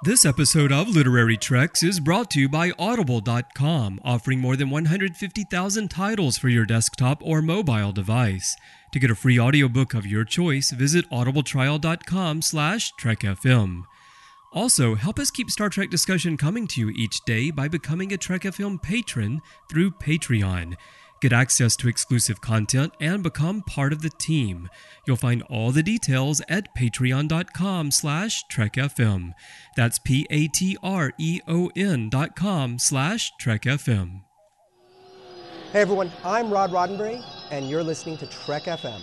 This episode of Literary Treks is brought to you by Audible.com, offering more than 150,000 titles for your desktop or mobile device. To get a free audiobook of your choice, visit audibletrial.com/TrekFM. Also, help us keep Star Trek discussion coming to you each day by becoming a Trek FM patron through Patreon. Get access to exclusive content and become part of the team. You'll find all the details at patreon.com/TrekFM. That's patreon.com/TrekFM. Hey everyone, I'm Rod Roddenberry, and you're listening to Trek FM.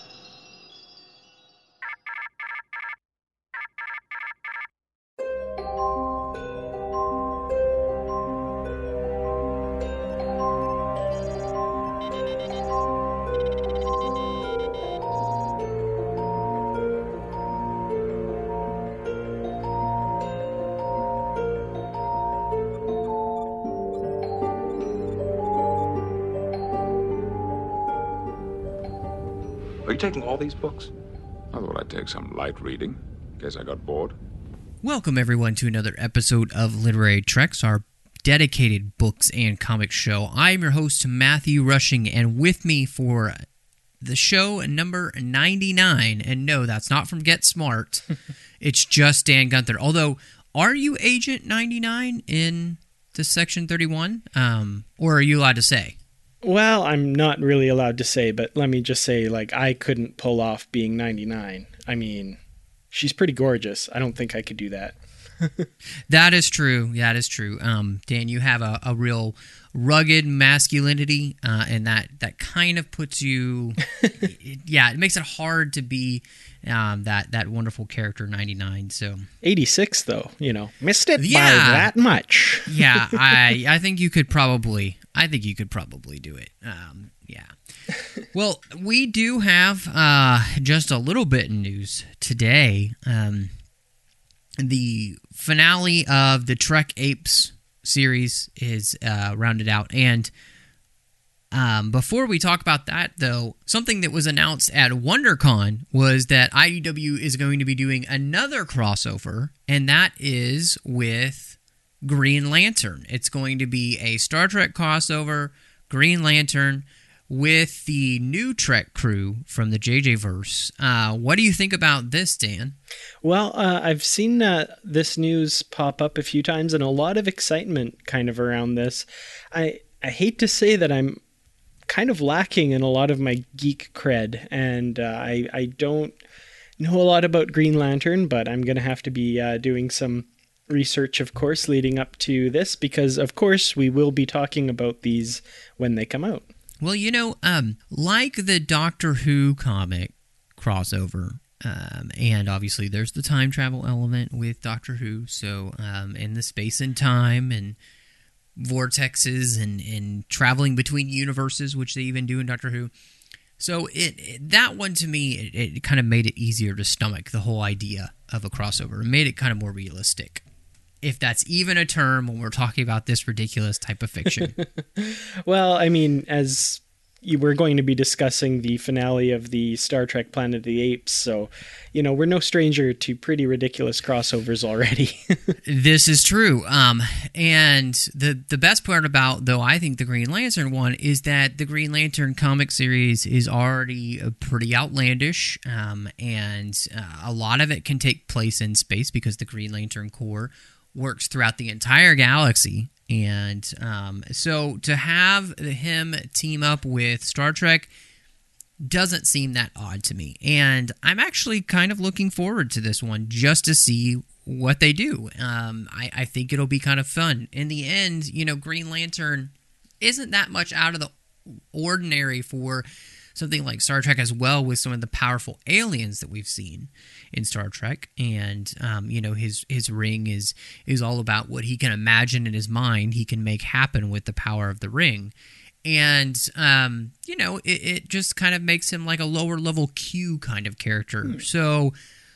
Are you taking all these books? I thought I'd take some light reading. Guess I got bored. Welcome, everyone, to another episode of Literary Treks, our dedicated books and comics show. I'm your host, Matthew Rushing, and with me for the show number 99, and no, that's not from Get Smart, it's just Dan Gunther. Although, are you Agent 99 in the Section 31? Or are you allowed to say? Well, I'm not really allowed to say, but let me just say, I couldn't pull off being 99. I mean, she's pretty gorgeous. I don't think I could do that. That is true. That is true. Dan, you have a real rugged masculinity, and that kind of puts you... it makes it hard to be that wonderful character 99. So 86, though, missed it by that much. Yeah, I think you could probably... do it. Well, we do have just a little bit of news today. The finale of the Trek Apes series is rounded out. And before we talk about that, though, something that was announced at WonderCon was that IDW is going to be doing another crossover, and that is with Green Lantern. It's going to be a Star Trek crossover, Green Lantern, with the new Trek crew from the JJ Verse. What do you think about this, Dan? Well, I've seen this news pop up a few times, and a lot of excitement kind of around this. I hate to say that I'm kind of lacking in a lot of my geek cred, and I don't know a lot about Green Lantern, but I'm going to have to be doing some research, of course, leading up to this, because, of course, we will be talking about these when they come out. Well, like the Doctor Who comic crossover, and obviously there's the time travel element with Doctor Who, so in the space and time and vortexes and traveling between universes, which they even do in Doctor Who. So that one, to me, it kind of made it easier to stomach the whole idea of a crossover. It made it kind of more realistic, if that's even a term when we're talking about this ridiculous type of fiction. Well, I mean, as you were going to be discussing the finale of the Star Trek Planet of the Apes, so, we're no stranger to pretty ridiculous crossovers already. This is true. And the best part about, though, I think the Green Lantern one is that the Green Lantern comic series is already pretty outlandish, and a lot of it can take place in space because the Green Lantern Corps works throughout the entire galaxy, and so to have him team up with Star Trek doesn't seem that odd to me, and I'm actually kind of looking forward to this one just to see what they do. I think it'll be kind of fun. In the end, Green Lantern isn't that much out of the ordinary for something like Star Trek as well, with some of the powerful aliens that we've seen in Star Trek. And, his ring is all about what he can imagine in his mind he can make happen with the power of the ring. And, it just kind of makes him like a lower level Q kind of character. So,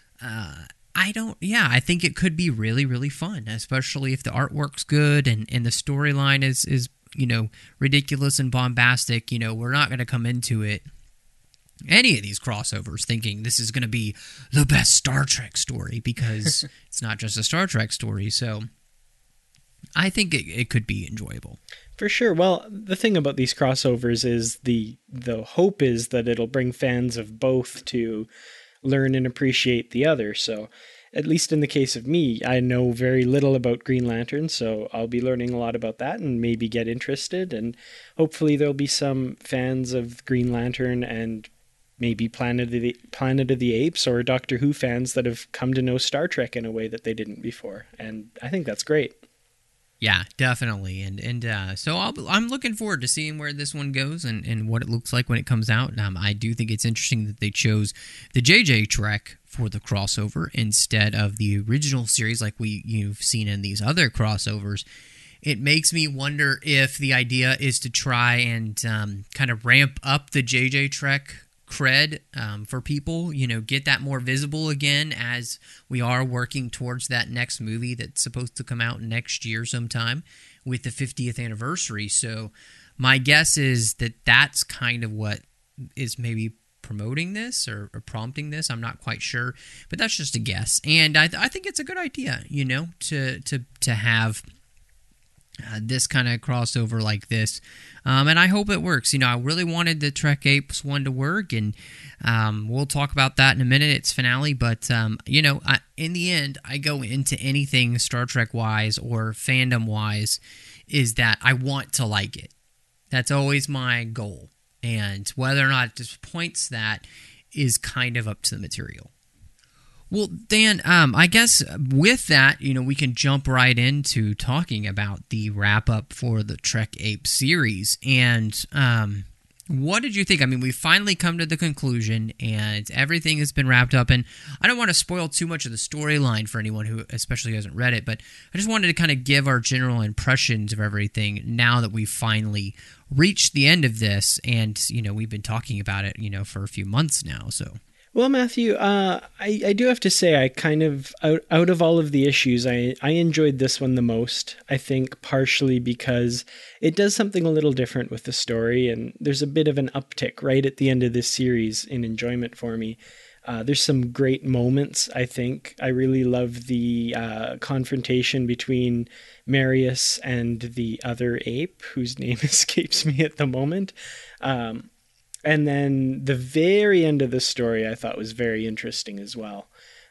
I think it could be really, really fun, especially if the artwork's good and the storyline is ridiculous and bombastic. We're not going to come into it any of these crossovers thinking this is going to be the best Star Trek story, because it's not just a Star Trek story. So I think it could be enjoyable. For sure. Well, the thing about these crossovers is the hope is that it'll bring fans of both to learn and appreciate the other. So at least in the case of me, I know very little about Green Lantern, so I'll be learning a lot about that and maybe get interested. And hopefully there'll be some fans of Green Lantern and maybe Planet of the Apes or Doctor Who fans that have come to know Star Trek in a way that they didn't before. And I think that's great. Yeah, definitely. And so I'm looking forward to seeing where this one goes and what it looks like when it comes out. I do think it's interesting that they chose the JJ Trek for the crossover instead of the original series like you've seen in these other crossovers. It makes me wonder if the idea is to try and kind of ramp up the JJ Trek cred for people, get that more visible again as we are working towards that next movie that's supposed to come out next year sometime with the 50th anniversary. So my guess is that that's kind of what is maybe promoting this or prompting this. I'm not quite sure, but that's just a guess. And I think it's a good idea, to have this kind of crossover like this. And I hope it works. I really wanted the Trek Apes one to work, and we'll talk about that in a minute. It's finale, but, in the end, I go into anything Star Trek-wise or fandom-wise is that I want to like it. That's always my goal. And whether or not it disappoints that is kind of up to the material. Well, Dan, I guess with that, we can jump right into talking about the wrap-up for the Trek Ape series. And what did you think? I mean, we finally come to the conclusion, and everything has been wrapped up. And I don't want to spoil too much of the storyline for anyone who especially hasn't read it, but I just wanted to kind of give our general impressions of everything now that we've finally reached the end of this. And, we've been talking about it, for a few months now, so... Well, Matthew, I do have to say I kind of, out of all of the issues, I enjoyed this one the most. I think partially because it does something a little different with the story, and there's a bit of an uptick right at the end of this series in enjoyment for me. There's some great moments, I think. I really love the confrontation between Marius and the other ape, whose name escapes me at the moment. And then the very end of the story I thought was very interesting as well.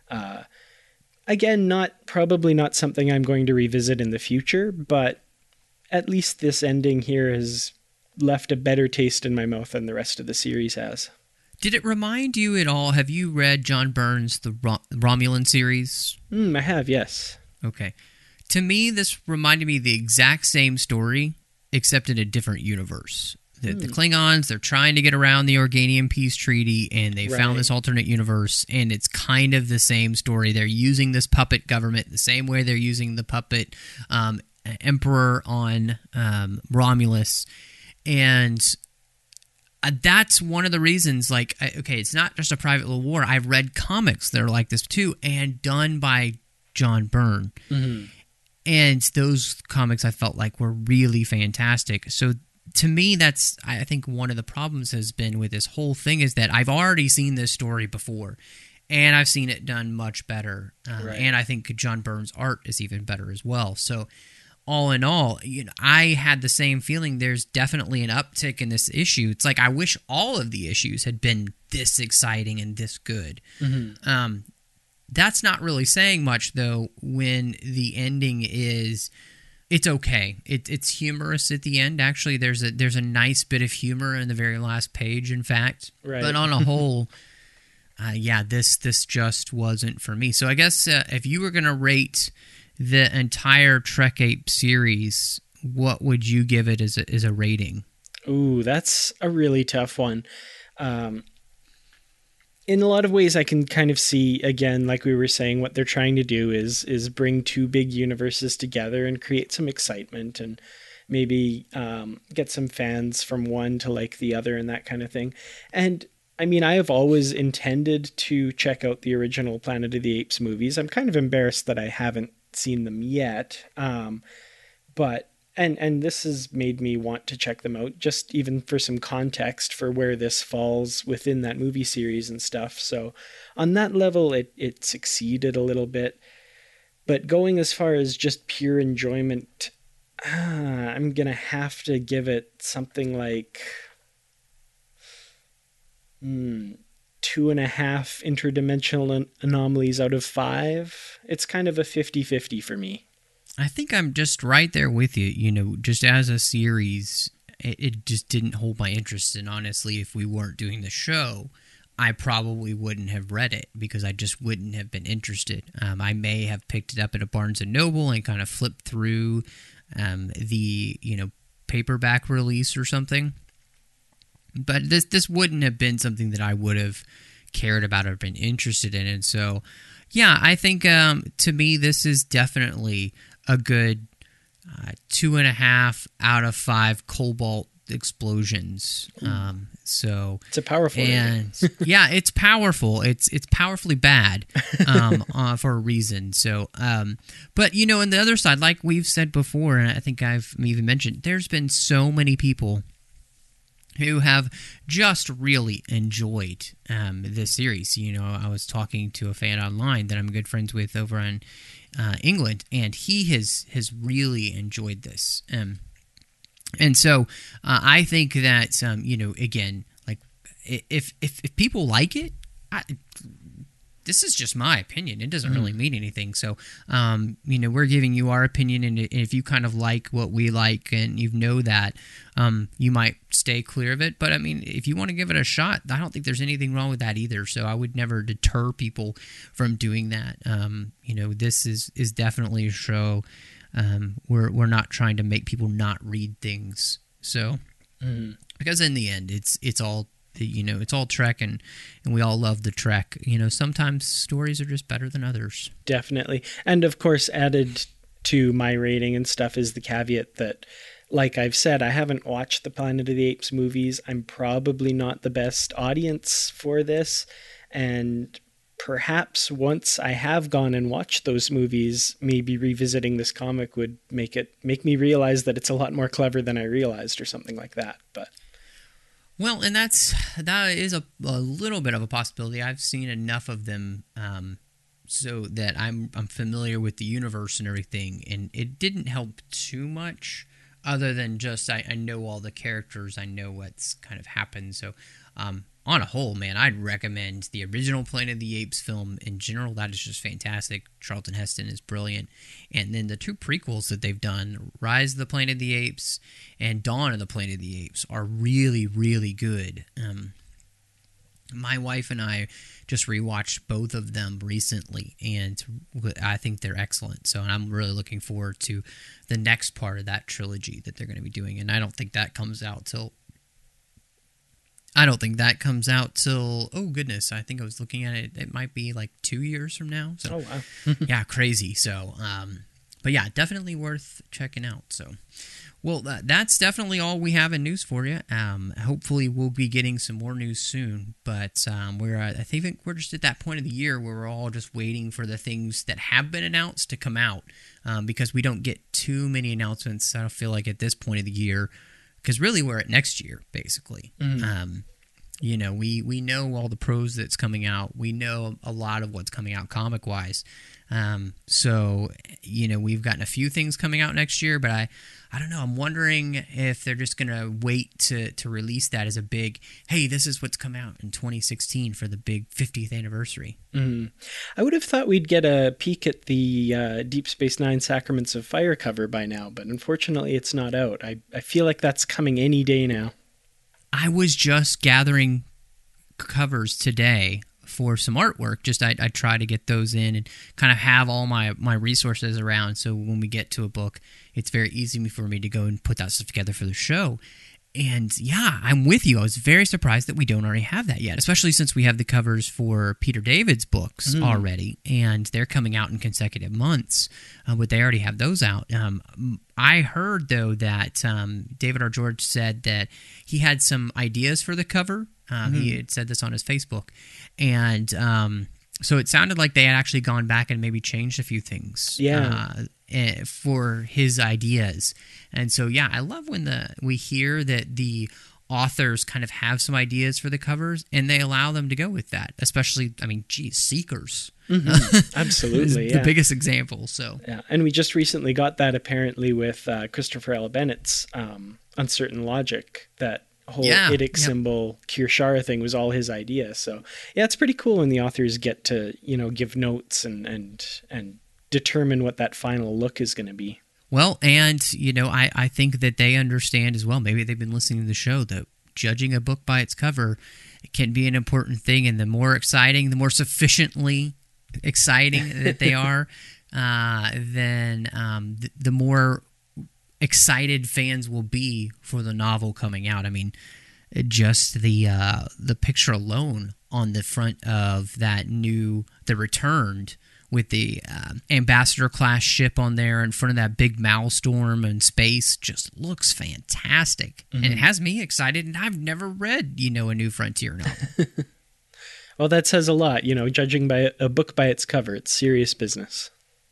Again, probably not something I'm going to revisit in the future, but at least this ending here has left a better taste in my mouth than the rest of the series has. Did it remind you at all? Have you read John Byrne's The Romulan series? I have, yes. Okay. To me, this reminded me of the exact same story, except in a different universe. The Klingons, they're trying to get around the Organian Peace Treaty, and they found this alternate universe, and it's kind of the same story. They're using this puppet government the same way they're using the puppet emperor on Romulus, and that's one of the reasons, it's not just a private little war. I've read comics that are like this too, and done by John Byrne. Mm-hmm. And those comics I felt like were really fantastic. So to me, that's, I think one of the problems has been with this whole thing is that I've already seen this story before, and I've seen it done much better. And I think John Byrne's art is even better as well. So all in all, I had the same feeling. There's definitely an uptick in this issue. It's like I wish all of the issues had been this exciting and this good. Mm-hmm. That's not really saying much, though, when the ending is... It's okay. It's humorous at the end. Actually, there's a nice bit of humor in the very last page, in fact. Right. But on a whole, this just wasn't for me. So I guess if you were going to rate the entire Trek Ape series, what would you give it as a rating? Ooh, that's a really tough one. In a lot of ways, I can kind of see, again, like we were saying, what they're trying to do is bring two big universes together and create some excitement and maybe get some fans from one to like the other and that kind of thing. And I mean, I have always intended to check out the original Planet of the Apes movies. I'm kind of embarrassed that I haven't seen them yet. But And this has made me want to check them out, just even for some context for where this falls within that movie series and stuff. So on that level, it succeeded a little bit. But going as far as just pure enjoyment, I'm going to have to give it something like 2.5 interdimensional anomalies out of 5. It's kind of a 50-50 for me. I think I'm just right there with you. You know, just as a series, it just didn't hold my interest. And honestly, if we weren't doing the show, I probably wouldn't have read it because I just wouldn't have been interested. I may have picked it up at a Barnes & Noble and kind of flipped through the, paperback release or something. But this wouldn't have been something that I would have cared about or been interested in. And so, yeah, I think to me, this is definitely a good 2.5 out of 5 cobalt explosions. So it's a powerful and yeah, it's powerful. It's powerfully bad for a reason. So, but on the other side, like we've said before, and I think I've even mentioned, there's been so many people who have just really enjoyed this series. I was talking to a fan online that I'm good friends with over in England, and he has really enjoyed this. And so I think that, again, like if people like it, this is just my opinion. It doesn't really mean anything. So, we're giving you our opinion, and if you kind of like what we like and you know that, you might stay clear of it. But, I mean, if you want to give it a shot, I don't think there's anything wrong with that either. So I would never deter people from doing that. This is definitely a show. We're not trying to make people not read things. So, because in the end, it's all... it's all Trek, and we all love the Trek. Sometimes stories are just better than others. Definitely. And of course, added to my rating and stuff is the caveat that, like I've said, I haven't watched the Planet of the Apes movies. I'm probably not the best audience for this. And perhaps once I have gone and watched those movies, maybe revisiting this comic would make me realize that it's a lot more clever than I realized, or something like that. But well, and that is a little bit of a possibility. I've seen enough of them so that I'm familiar with the universe and everything, and it didn't help too much other than just I know all the characters, I know what's kind of happened. So on a whole, man, I'd recommend the original Planet of the Apes film in general. That is just fantastic. Charlton Heston is brilliant. And then the 2 prequels that they've done, Rise of the Planet of the Apes and Dawn of the Planet of the Apes, are really, really good. My wife and I just rewatched both of them recently, and I think they're excellent. So I'm really looking forward to the next part of that trilogy that they're going to be doing. And I don't think that comes out till... oh goodness, I think I was looking at it, it might be like 2 years from now. So, oh, wow. Yeah, crazy. So, but yeah, definitely worth checking out. So, well, that's definitely all we have in news for you. Hopefully we'll be getting some more news soon, but I think we're just at that point of the year where we're all just waiting for the things that have been announced to come out, because we don't get too many announcements, I don't feel like, at this point of the year. Because really, we're at next year, basically. We know all the pros that's coming out. We know a lot of what's coming out comic-wise. So, we've gotten a few things coming out next year, but I don't know. I'm wondering if they're just going to wait to release that as a big, hey, this is what's come out in 2016 for the big 50th anniversary. I would have thought we'd get a peek at the Deep Space Nine Sacraments of Fire cover by now, but unfortunately it's not out. I feel like that's coming any day now. I was just gathering covers today for some artwork. Just I try to get those in and kind of have all my resources around, so when we get to a book, it's very easy for me to go and put that stuff together for the show. And yeah, I'm with you. I was very surprised that we don't already have that yet, especially since we have the covers for Peter David's books already, and they're coming out in consecutive months, but they already have those out. I heard, though, that David R. George said that he had some ideas for the cover. He had said this on his Facebook, and so it sounded like they had actually gone back and maybe changed a few things. Yeah. for his ideas. And so, yeah, I love when we hear that the authors kind of have some ideas for the covers and they allow them to go with that. Especially, I mean, geez, Seekers. Absolutely, the biggest example. So yeah, and we just recently got that apparently with Christopher L. Bennett's Uncertain Logic. That whole idic symbol Kirshara thing was all his idea. So yeah, it's pretty cool when the authors get to give notes and determine what that final look is going to be. Well, and I think that they understand as well. Maybe they've been listening to the show that judging a book by its cover can be an important thing, and the more exciting, the more sufficiently exciting that they are, then the more excited fans will be for the novel coming out. I mean, just the picture alone on the front of The Returned, with the Ambassador class ship on there in front of that big Maelstrom in space, just looks fantastic. And it has me excited, and I've never read, a New Frontier novel. Well, that says a lot, judging by a book by its cover. It's serious business.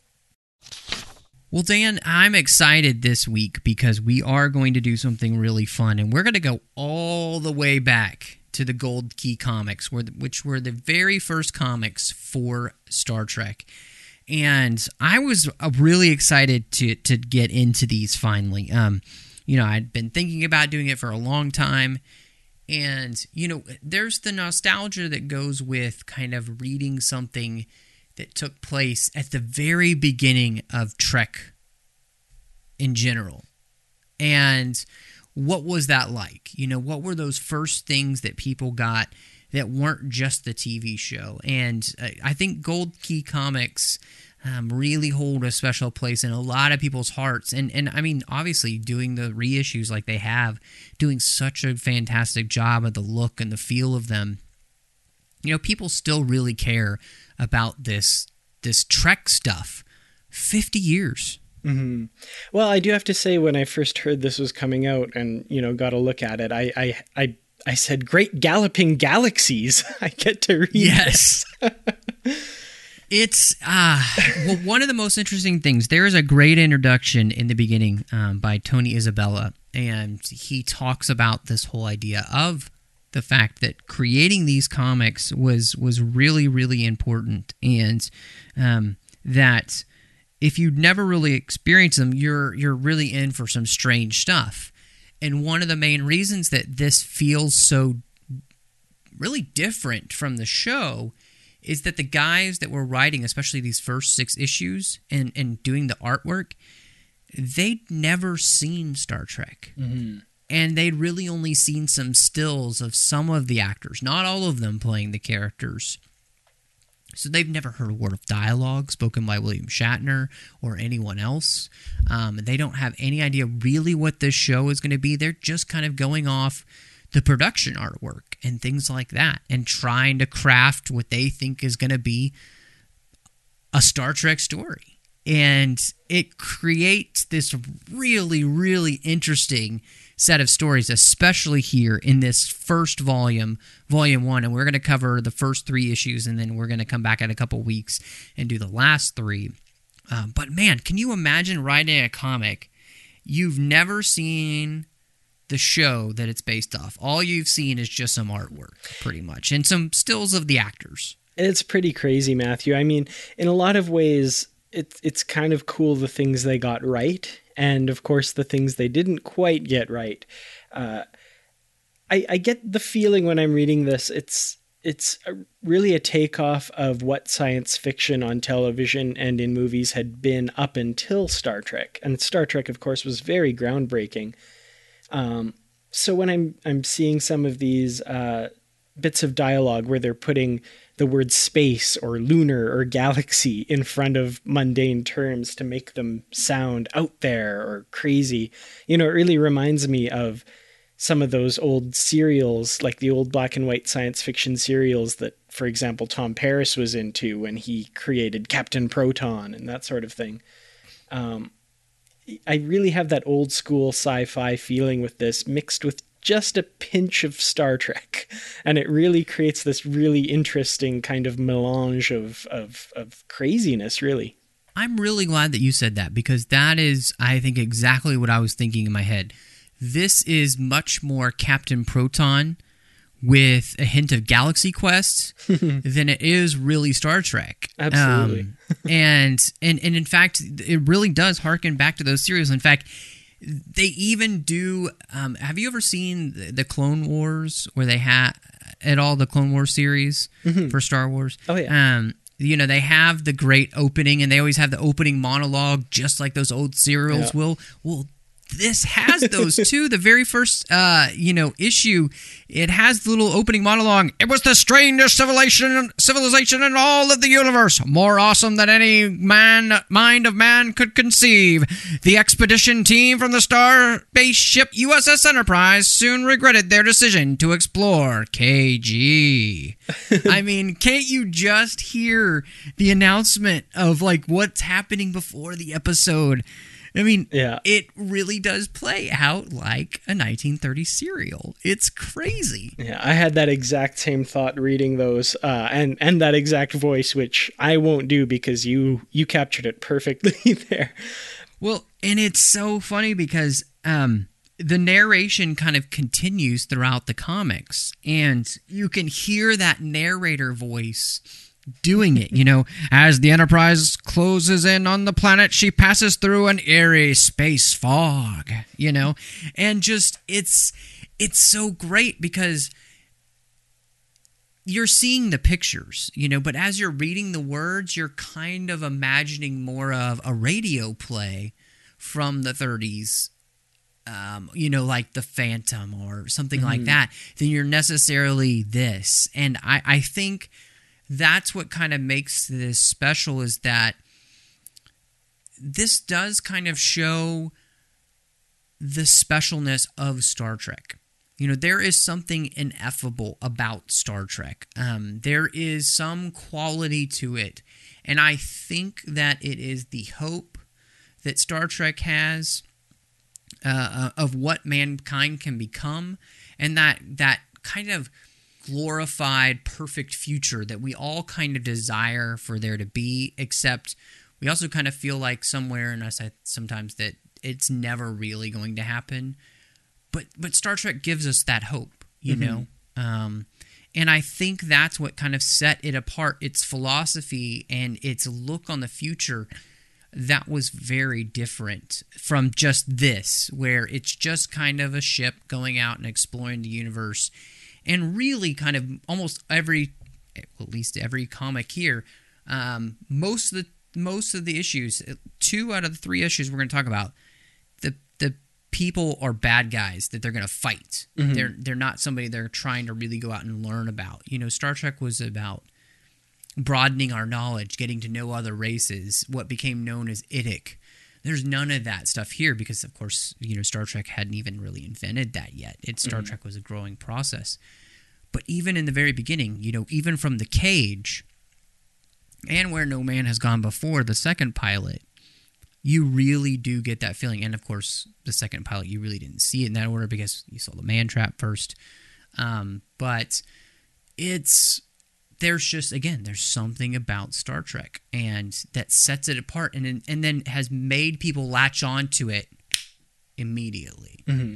Well, Dan, I'm excited this week because we are going to do something really fun, and we're going to go all the way back to the Gold Key comics, which were the very first comics for Star Trek. And I was really excited to get into these finally. I'd been thinking about doing it for a long time. And, there's the nostalgia that goes with kind of reading something that took place at the very beginning of Trek in general. And what was that like? What were those first things that people got that weren't just the TV show? And I think Gold Key comics really hold a special place in a lot of people's hearts. And I mean, obviously, doing the reissues like they have, doing such a fantastic job of the look and the feel of them. People still really care about this Trek stuff 50 years. Mm-hmm. Well, I do have to say, when I first heard this was coming out and, got a look at it, I said, great galloping galaxies. I get to read Yes. It's, well, one of the most interesting things, there is a great introduction in the beginning by Tony Isabella, and he talks about this whole idea of the fact that creating these comics was really, really important, and that if you'd never really experienced them, you're really in for some strange stuff. And one of the main reasons that this feels so really different from the show is that the guys that were writing, especially these first 6 issues and doing the artwork, they'd never seen Star Trek. Mm-hmm. And they'd really only seen some stills of some of the actors, not all of them playing the characters. So they've never heard a word of dialogue spoken by William Shatner or anyone else. They don't have any idea really what this show is going to be. They're just kind of going off the production artwork and things like that and trying to craft what they think is going to be a Star Trek story. And it creates this really, really interesting set of stories, especially here in this first volume 1, and we're going to cover the first 3 issues, and then we're going to come back in a couple weeks and do the last 3. But man, can you imagine writing a comic? You've never seen the show that it's based off. All you've seen is just some artwork, pretty much, and some stills of the actors. It's pretty crazy, Matthew. I mean, in a lot of ways, it's kind of cool the things they got right, and of course the things they didn't quite get right. I get the feeling when I'm reading this, it's really a takeoff of what science fiction on television and in movies had been up until Star Trek. And Star Trek, of course, was very groundbreaking. So when I'm seeing some of these bits of dialogue where they're putting the word space or lunar or galaxy in front of mundane terms to make them sound out there or crazy, it really reminds me of some of those old serials, like the old black and white science fiction serials that, for example, Tom Paris was into when he created Captain Proton and that sort of thing. I really have that old school sci-fi feeling with this, mixed with just a pinch of Star Trek. And it really creates this really interesting kind of melange of craziness, really. I'm really glad that you said that, because that is, I think, exactly what I was thinking in my head. This is much more Captain Proton with a hint of Galaxy Quest than it is really Star Trek. Absolutely. And in fact, it really does harken back to those series. In fact, they even do. Have you ever seen the Clone Wars, where they had at all the Clone Wars series for Star Wars? Oh yeah. They have the great opening, and they always have the opening monologue, just like those old serials will. Well, this has those too. The very first, issue, it has the little opening monologue. It was the strangest civilization in all of the universe, more awesome than any mind of man could conceive. The expedition team from the star-based ship USS Enterprise soon regretted their decision to explore KG. I mean, can't you just hear the announcement of like what's happening before the episode? I mean, It really does play out like a 1930s serial. It's crazy. Yeah, I had that exact same thought reading those, and that exact voice, which I won't do because you captured it perfectly there. Well, and it's so funny because the narration kind of continues throughout the comics, and you can hear that narrator voice doing it, as the Enterprise closes in on the planet, she passes through an eerie space fog, and just it's so great because you're seeing the pictures, but as you're reading the words, you're kind of imagining more of a radio play from the 30s, like The Phantom or something like that, than you're necessarily this. And I think that's what kind of makes this special, is that this does kind of show the specialness of Star Trek. There is something ineffable about Star Trek. There is some quality to it. And I think that it is the hope that Star Trek has of what mankind can become, and that kind of glorified perfect future that we all kind of desire for there to be, except we also kind of feel like somewhere in us sometimes that it's never really going to happen, but Star Trek gives us that hope, and I think that's what kind of set it apart. Its philosophy and its look on the future, that was very different from just this, where it's just kind of a ship going out and exploring the universe. And really kind of almost at least every comic here, most of the issues, 2 out of the 3 issues we're going to talk about, the people are bad guys that they're going to fight. They're not somebody they're trying to really go out and learn about. Star Trek was about broadening our knowledge, getting to know other races, what became known as IDIC. There's none of that stuff here because, of course, Star Trek hadn't even really invented that yet. Star Trek was a growing process. But even in the very beginning, even from The Cage and Where No Man Has Gone Before, the second pilot, you really do get that feeling. And, of course, the second pilot, you really didn't see it in that order because you saw the man trap first. But there's just, again, there's something about Star Trek and that sets it apart and then has made people latch on to it immediately.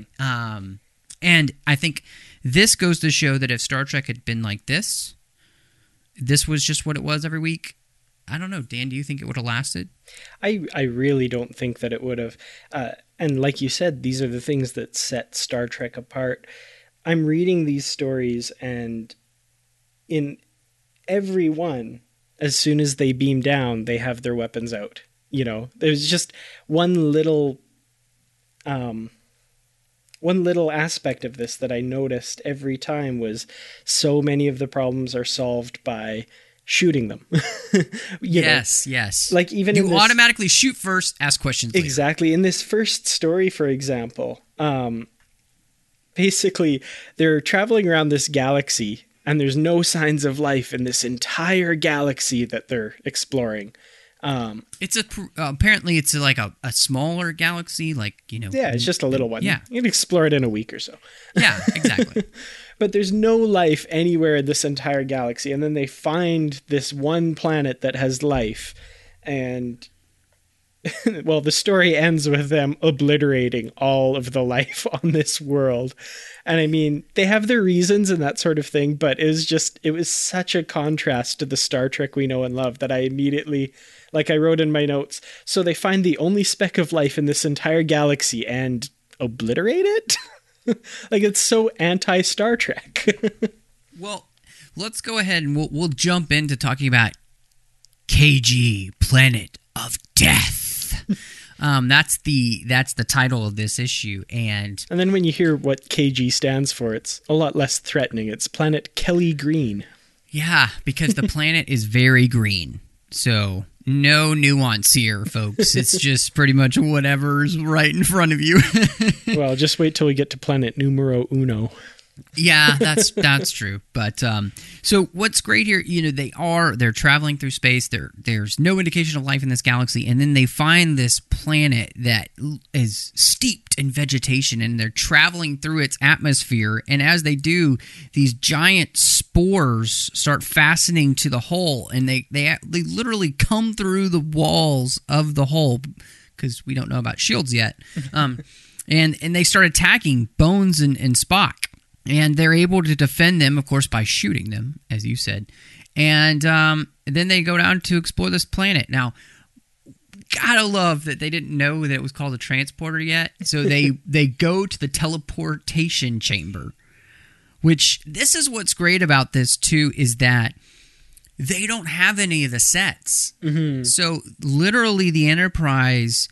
And I think this goes to show that if Star Trek had been like this was just what it was every week, I don't know. Dan, do you think it would have lasted? I really don't think that it would have. And like you said, these are the things that set Star Trek apart. I'm reading these stories, and in every one, as soon as they beam down, they have their weapons out. There's just one little aspect of this that I noticed every time was so many of the problems are solved by shooting them. Yes. Like even you automatically shoot first, ask questions later. Exactly. In this first story, for example, basically they're traveling around this galaxy and there's no signs of life in this entire galaxy that they're exploring. It's apparently it's like a smaller galaxy, Yeah, it's just a little one. Yeah. You can explore it in a week or so. Yeah, exactly. But there's no life anywhere in this entire galaxy. And then they find this one planet that has life. And well, the story ends with them obliterating all of the life on this world. And I mean, they have their reasons and that sort of thing, but it was such a contrast to the Star Trek we know and love that I immediately, like I wrote in my notes, so they find the only speck of life in this entire galaxy and obliterate it? Like, it's so anti-Star Trek. Well, let's go ahead and we'll jump into talking about KG, Planet of Death. That's the title of this issue, and then when you hear what KG stands for, it's a lot less threatening. It's Planet Kelly Green. Yeah, because the planet is very green, so no nuance here, folks. It's just pretty much whatever's right in front of you. Well, just wait till we get to Planet Numero Uno. Yeah, that's true. But so what's great here, they're traveling through space. There's no indication of life in this galaxy, and then they find this planet that is steeped in vegetation, and they're traveling through its atmosphere. And as they do, these giant spores start fastening to the hull, and they literally come through the walls of the hull because we don't know about shields yet. And they start attacking Bones and Spock. And they're able to defend them, of course, by shooting them, as you said. And then they go down to explore this planet. Now, gotta love that they didn't know that it was called a transporter yet. So they go to the teleportation chamber, which this is what's great about this, too, is that they don't have any of the sets. Mm-hmm. So literally the Enterprise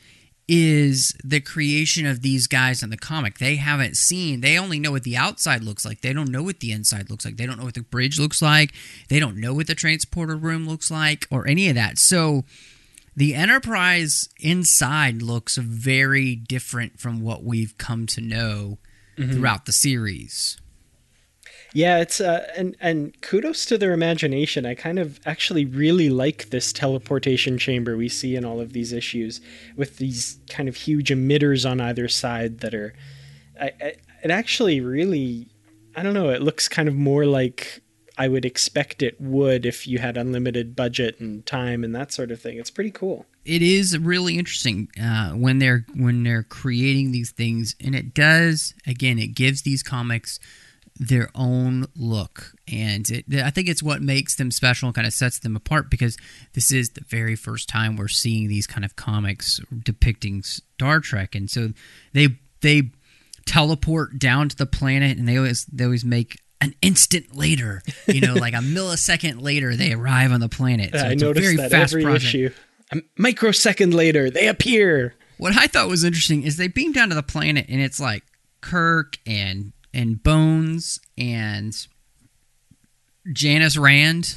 is the creation of these guys in the comic. They only know what the outside looks like. They don't know what the inside looks like. They don't know what the bridge looks like. They don't know what the transporter room looks like or any of that. So the Enterprise inside looks very different from what we've come to know throughout the series. Yeah, it's and kudos to their imagination. I kind of actually really like this teleportation chamber we see in all of these issues with these kind of huge emitters on either side that are it actually really, I don't know, it looks kind of more like I would expect it would if you had unlimited budget and time and that sort of thing. It's pretty cool. It is really interesting when they're creating these things, and it gives these comics their own look, and I think it's what makes them special and kind of sets them apart, because this is the very first time we're seeing these kind of comics depicting Star Trek. And so they teleport down to the planet, and they always make an instant later, like a millisecond later, they arrive on the planet. So I noticed that every issue. A microsecond later, they appear. What I thought was interesting is they beam down to the planet, and it's like Kirk and Bones and Janice Rand,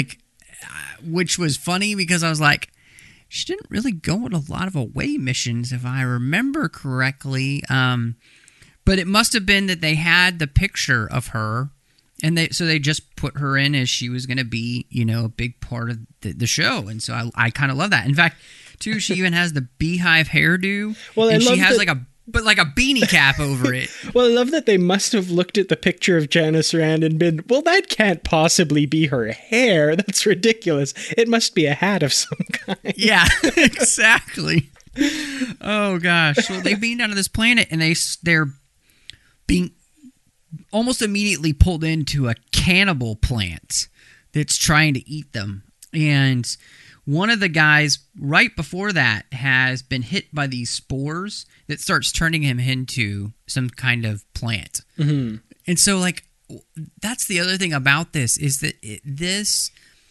which was funny because I was like, she didn't really go on a lot of away missions, if I remember correctly. But it must have been that they had the picture of her, and they just put her in as she was going to be, a big part of the show. And so I kind of love that. In fact, too, she even has the beehive hairdo, and she has like a beanie cap over it. Well, I love that they must have looked at the picture of Janice Rand and been, well, that can't possibly be her hair. That's ridiculous. It must be a hat of some kind. Yeah, exactly. Oh, gosh. So they beam down to this planet, and they're being almost immediately pulled into a cannibal plant that's trying to eat them. And one of the guys right before that has been hit by these spores that starts turning him into some kind of plant. Mm-hmm. And so, that's the other thing about this, is that this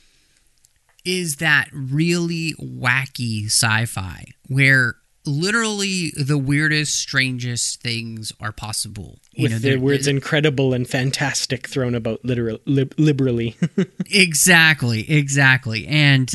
is that really wacky sci-fi where literally the weirdest, strangest things are possible. With the words incredible and fantastic thrown about liberally. Exactly. And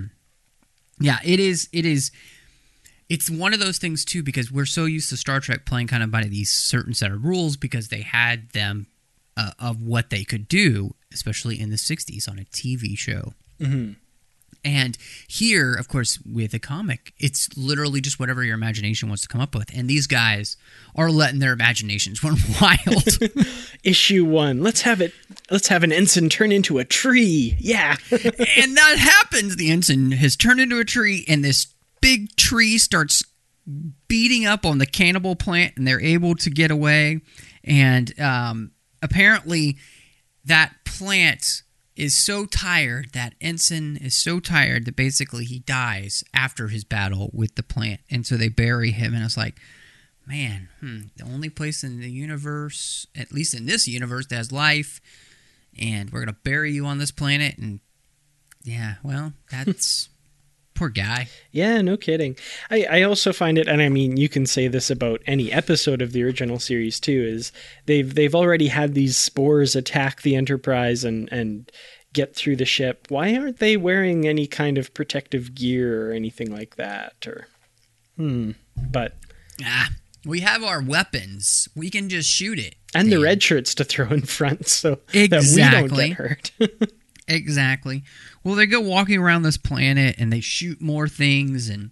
it's one of those things too, because we're so used to Star Trek playing kind of by these certain set of rules because they had them of what they could do, especially in the 60s on a TV show. Mm-hmm. And here, of course, with a comic, it's literally just whatever your imagination wants to come up with. And these guys are letting their imaginations run wild. Issue 1. Let's have an ensign turn into a tree. Yeah. And that happens. The ensign has turned into a tree, and this big tree starts beating up on the cannibal plant, and they're able to get away. And apparently that plant is so tired, that ensign is so tired that basically he dies after his battle with the plant. And so they bury him, and I was like, man, the only place in the universe, at least in this universe, that has life, and we're going to bury you on this planet. And yeah, well, that's poor guy. Yeah, no kidding. I also find it, and I mean, you can say this about any episode of the original series too, is they've already had these spores attack the Enterprise and get through the ship. Why aren't they wearing any kind of protective gear or anything like that? Or, but we have our weapons. We can just shoot it. And the red shirts to throw in front so that we don't get hurt. Exactly. Well, they go walking around this planet and they shoot more things, and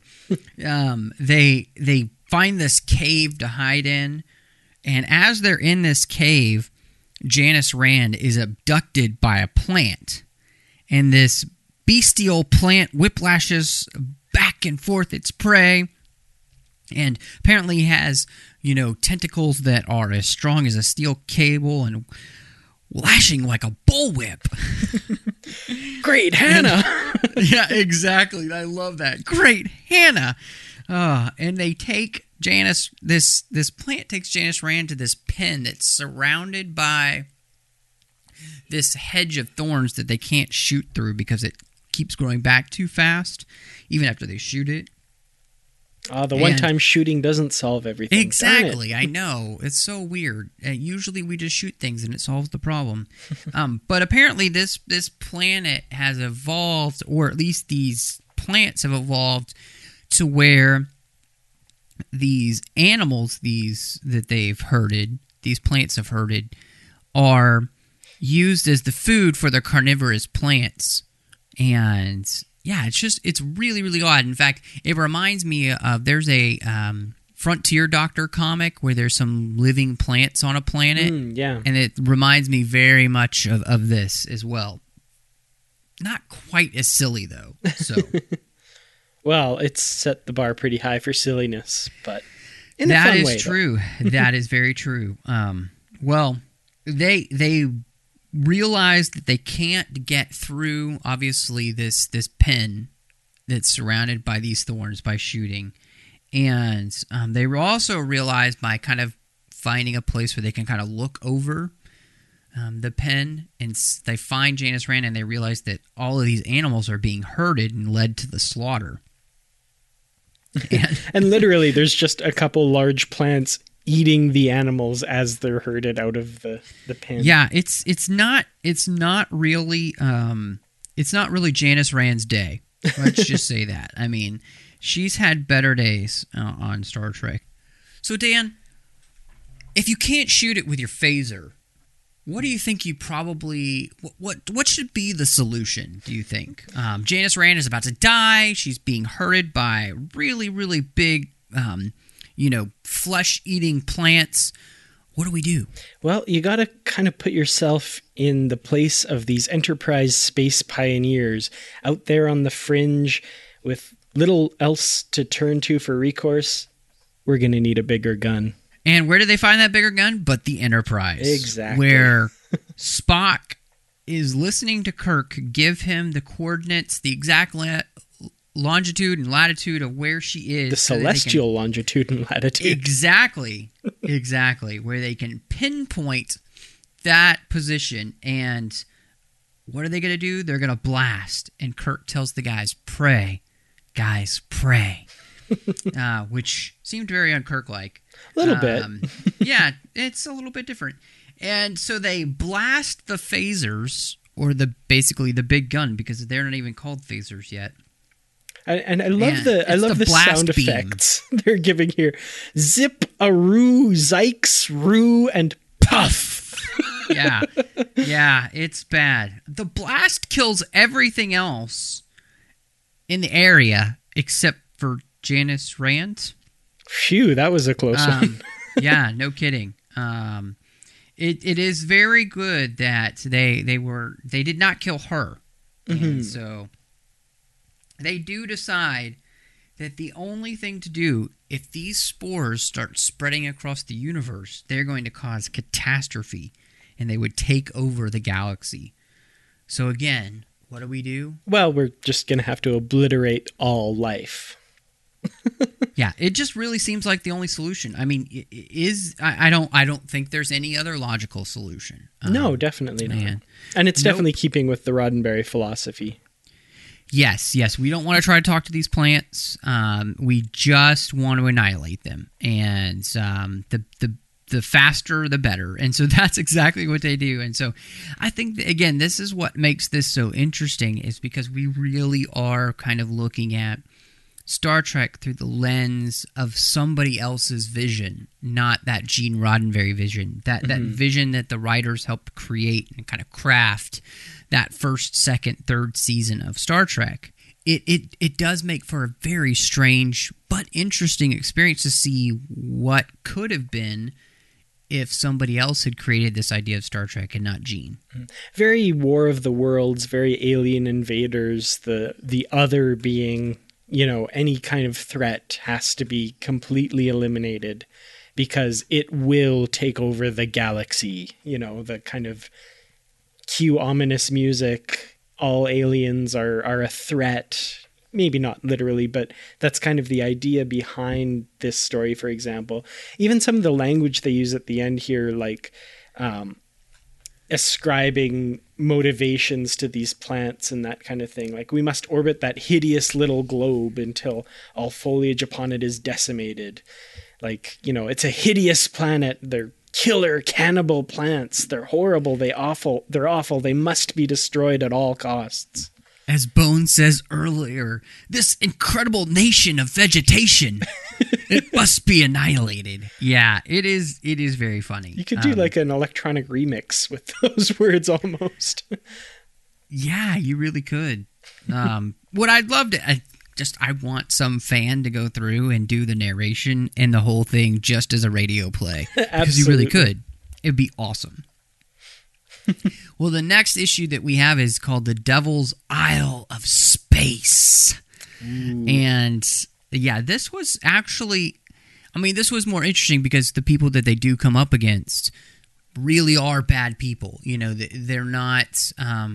they find this cave to hide in. And as they're in this cave, Janice Rand is abducted by a plant, and this bestial plant whiplashes back and forth its prey, and apparently has, tentacles that are as strong as a steel cable and lashing like a bullwhip. Great Hannah. Yeah, exactly. I love that. Great Hannah. And they take Janice, this plant takes Janice Rand to this pen that's surrounded by this hedge of thorns that they can't shoot through because it keeps growing back too fast, even after they shoot it. The one-time shooting doesn't solve everything. Exactly, I know. It's so weird. Usually we just shoot things and it solves the problem. But apparently this planet has evolved, or at least these plants have evolved, to where these animals, that they've herded, these plants have herded, are used as the food for the carnivorous plants. And yeah, it's really, really odd. In fact, it reminds me of, there's a Frontier Doctor comic where there's some living plants on a planet. Yeah. And it reminds me very much of this as well. Not quite as silly, though. So, well, it's set the bar pretty high for silliness, but in a fun way. That is true. That is very true. Well, they realize that they can't get through, obviously, this pen that's surrounded by these thorns by shooting. And they also realize, by kind of finding a place where they can kind of look over the pen, and they find Janice Rand, and they realize that all of these animals are being herded and led to the slaughter. And literally, there's just a couple large plants eating the animals as they're herded out of the pen. Yeah, it's not really Janice Rand's day. Let's just say that. I mean, she's had better days on Star Trek. So Dan, if you can't shoot it with your phaser, what do you think you probably what should be the solution, do you think? Janice Rand is about to die. She's being herded by really, really big flesh-eating plants. What do we do? Well, you got to kind of put yourself in the place of these Enterprise space pioneers out there on the fringe with little else to turn to for recourse. We're going to need a bigger gun. And where do they find that bigger gun? But the Enterprise. Exactly. Where Spock is listening to Kirk give him the coordinates, the exact longitude and latitude of where she is. The celestial longitude and latitude. Exactly. Where they can pinpoint that position. And what are they going to do? They're going to blast. And Kirk tells the guys, pray. Guys, pray. Which seemed very un-Kirk-like. A little bit. Yeah, it's a little bit different. And so they blast the phasers, or basically the big gun, because they're not even called phasers yet. And I love the sound beam effects they're giving here. Zip, a roo, zikes, roo, and puff. Yeah, it's bad. The blast kills everything else in the area except for Janice Rand. Phew, that was a close one. Yeah, no kidding. It is very good that they did not kill her. And so they do decide that the only thing to do, if these spores start spreading across the universe, they're going to cause catastrophe, and they would take over the galaxy. So again, what do? Well, we're just going to have to obliterate all life. Yeah, it just really seems like the only solution. I mean, I don't think there's any other logical solution. No, definitely not. Man. And it's definitely keeping with the Roddenberry philosophy. Yes. We don't want to try to talk to these plants. We just want to annihilate them, and the faster, the better. And so that's exactly what they do. And so I think, again, this is what makes this so interesting, is because we really are kind of looking at Star Trek through the lens of somebody else's vision, not that Gene Roddenberry vision, that vision that the writers helped create and kind of craft that first, second, third season of Star Trek. It does make for a very strange but interesting experience to see what could have been if somebody else had created this idea of Star Trek and not Gene. Very War of the Worlds, very alien invaders, the other being, any kind of threat has to be completely eliminated because it will take over the galaxy. The kind of cue ominous music, all aliens are a threat. Maybe not literally, but that's kind of the idea behind this story, for example. Even some of the language they use at the end here, like ascribing motivations to these plants and that kind of thing. Like, we must orbit that hideous little globe until all foliage upon it is decimated. Like, it's a hideous planet. They're killer cannibal plants. They're horrible. They're awful. They must be destroyed at all costs. As Bones says earlier, this incredible nation of vegetation, it must be annihilated. Yeah, it is very funny. You could do like an electronic remix with those words almost. Yeah, you really could. What I'd love to... I want some fan to go through and do the narration and the whole thing just as a radio play. Because you really could. It'd be awesome. Well, the next issue that we have is called The Devil's Isle of Space. Ooh. And yeah, this was actually... this was more interesting because the people that they do come up against really are bad people. They're not...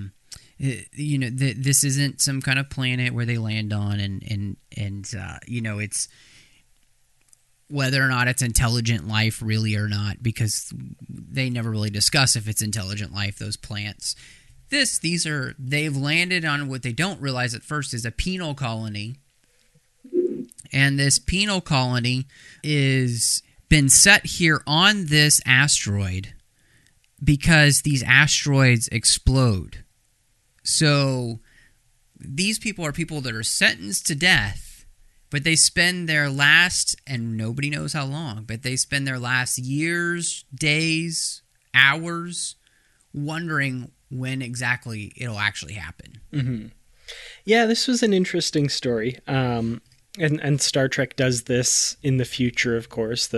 this isn't some kind of planet where they land on and it's whether or not it's intelligent life really or not, because they never really discuss if it's intelligent life, those plants. They've landed on what they don't realize at first is a penal colony. And this penal colony is been set here on this asteroid because these asteroids explode. So these people are people that are sentenced to death, but they spend their last, and nobody knows how long, but they spend their last years, days, hours wondering when exactly it'll actually happen. Mm-hmm. Yeah, this was an interesting story. And Star Trek does this in the future, of course,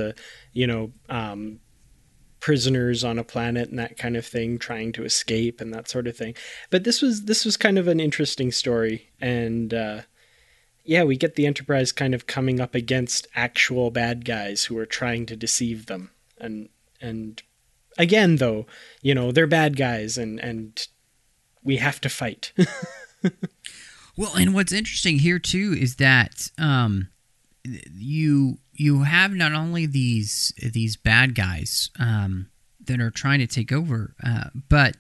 prisoners on a planet and that kind of thing, trying to escape and that sort of thing. But this was kind of an interesting story, and we get the Enterprise kind of coming up against actual bad guys who are trying to deceive them, and again, though, they're bad guys, and we have to fight. Well, and what's interesting here too is that you have not only these bad guys that are trying to take over, but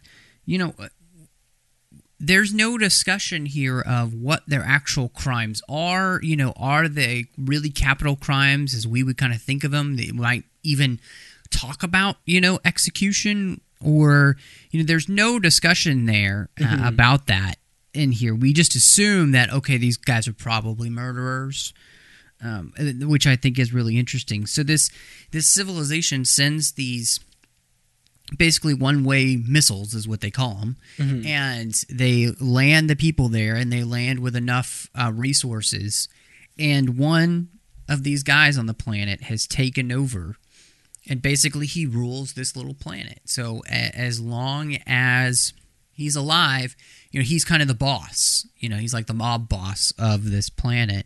there's no discussion here of what their actual crimes are. Are they really capital crimes as we would kind of think of them? They might even talk about execution, or there's no discussion there about that in here. We just assume that these guys are probably murderers. Which I think is really interesting. So this civilization sends these basically one-way missiles, is what they call them, and they land the people there, and they land with enough resources. And one of these guys on the planet has taken over, and basically he rules this little planet. So as long as he's alive, he's kind of the boss. He's like the mob boss of this planet.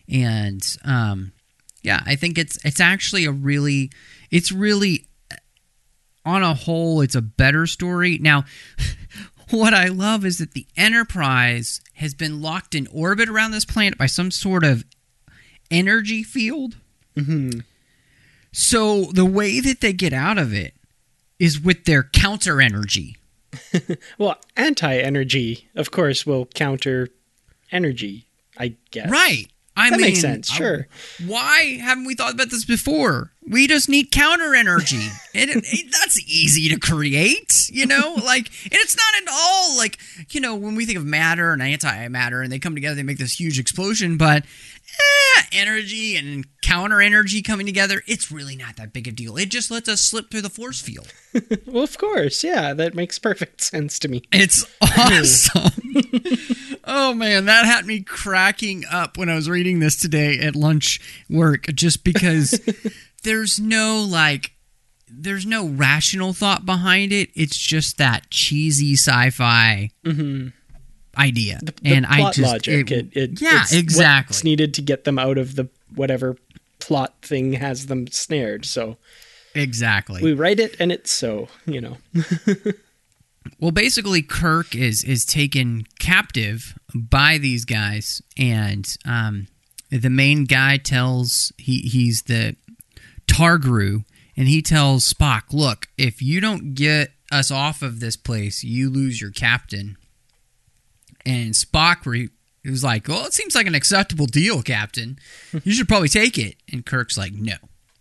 And I think it's actually it's really on a whole, it's a better story. Now, what I love is that the Enterprise has been locked in orbit around this planet by some sort of energy field. Mm-hmm. So the way that they get out of it is with their counter energy. Well, anti-energy, of course, will counter energy, I guess. Right. I that mean, makes sense, sure. Why haven't we thought about this before? We just need counter energy. That's easy to create, and it's not at all like, when we think of matter and antimatter and they come together, they make this huge explosion, but energy and counter energy coming together, it's really not that big a deal. It just lets us slip through the force field. Well, of course, yeah, that makes perfect sense to me. It's awesome. Oh man, that had me cracking up when I was reading this today at lunch work, just because there's no rational thought behind it. It's just that cheesy sci-fi idea. The and plot logic. It's exactly what's needed to get them out of the whatever plot thing has them snared. So exactly, we write it and it's so, Well, basically, Kirk is taken captive by these guys, and the main guy tells he's the Targru, and he tells Spock, "Look, if you don't get us off of this place, you lose your captain." And Spock was like, "Well, it seems like an acceptable deal, Captain. You should probably take it." And Kirk's like, "No."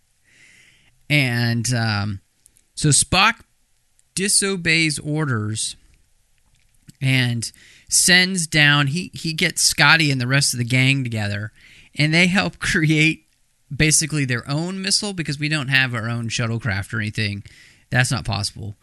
And so Spock disobeys orders and sends down, he gets Scotty and the rest of the gang together, and they help create basically their own missile, because we don't have our own shuttlecraft or anything. That's not possible.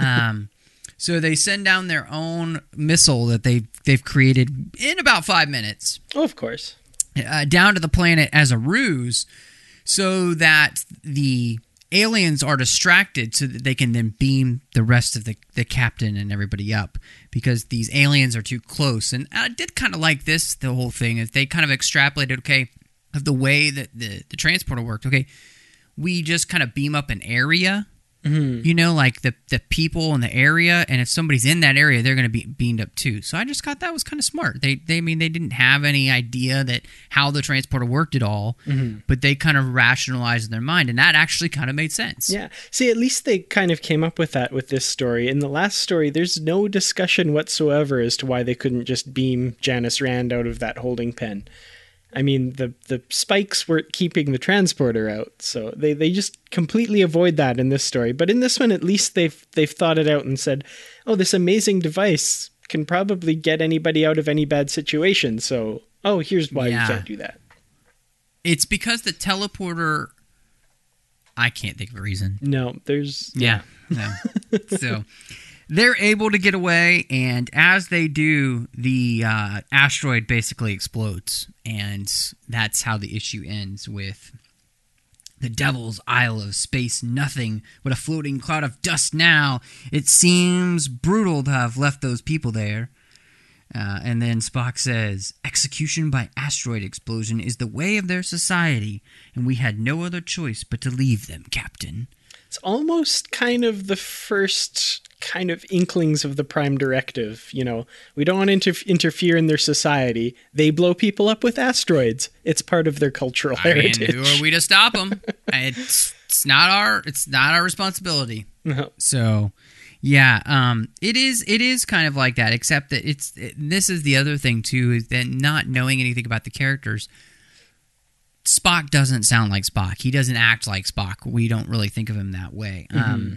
So they send down their own missile that they've created in about 5 minutes. Oh, of course. Down to the planet as a ruse, so that the aliens are distracted so that they can then beam the rest of the captain and everybody up, because these aliens are too close. And I did kind of like this, the whole thing, is they kind of extrapolated, okay, of the way that the transporter worked. Okay, we just kind of beam up an area, like the people in the area, and if somebody's in that area, they're going to be beamed up too. So I just thought that was kind of smart. They didn't have any idea that how the transporter worked at all, but they kind of rationalized in their mind, and that actually kind of made sense. Yeah. See, at least they kind of came up with that with this story. In the last story, there's no discussion whatsoever as to why they couldn't just beam Janice Rand out of that holding pen. I mean, the spikes weren't keeping the transporter out, so they just completely avoid that in this story. But in this one, at least they've thought it out and said, "Oh, this amazing device can probably get anybody out of any bad situation. So, here's why we can't do that." It's because the teleporter. I can't think of a reason. No, there's no. So they're able to get away, and as they do, the asteroid basically explodes, and that's how the issue ends, with the Devil's Isle of Space Nothing, with a floating cloud of dust now. It seems brutal to have left those people there. And then Spock says, "Execution by asteroid explosion is the way of their society, and we had no other choice but to leave them, Captain." It's almost kind of the first kind of inklings of the Prime Directive. We don't want to interfere in their society. They blow people up with asteroids. It's part of their cultural heritage. Who are we to stop them? It's not our responsibility. No. So, yeah, it is kind of like that, except that this is the other thing too, is that not knowing anything about the characters, Spock doesn't sound like Spock. He doesn't act like Spock. We don't really think of him that way.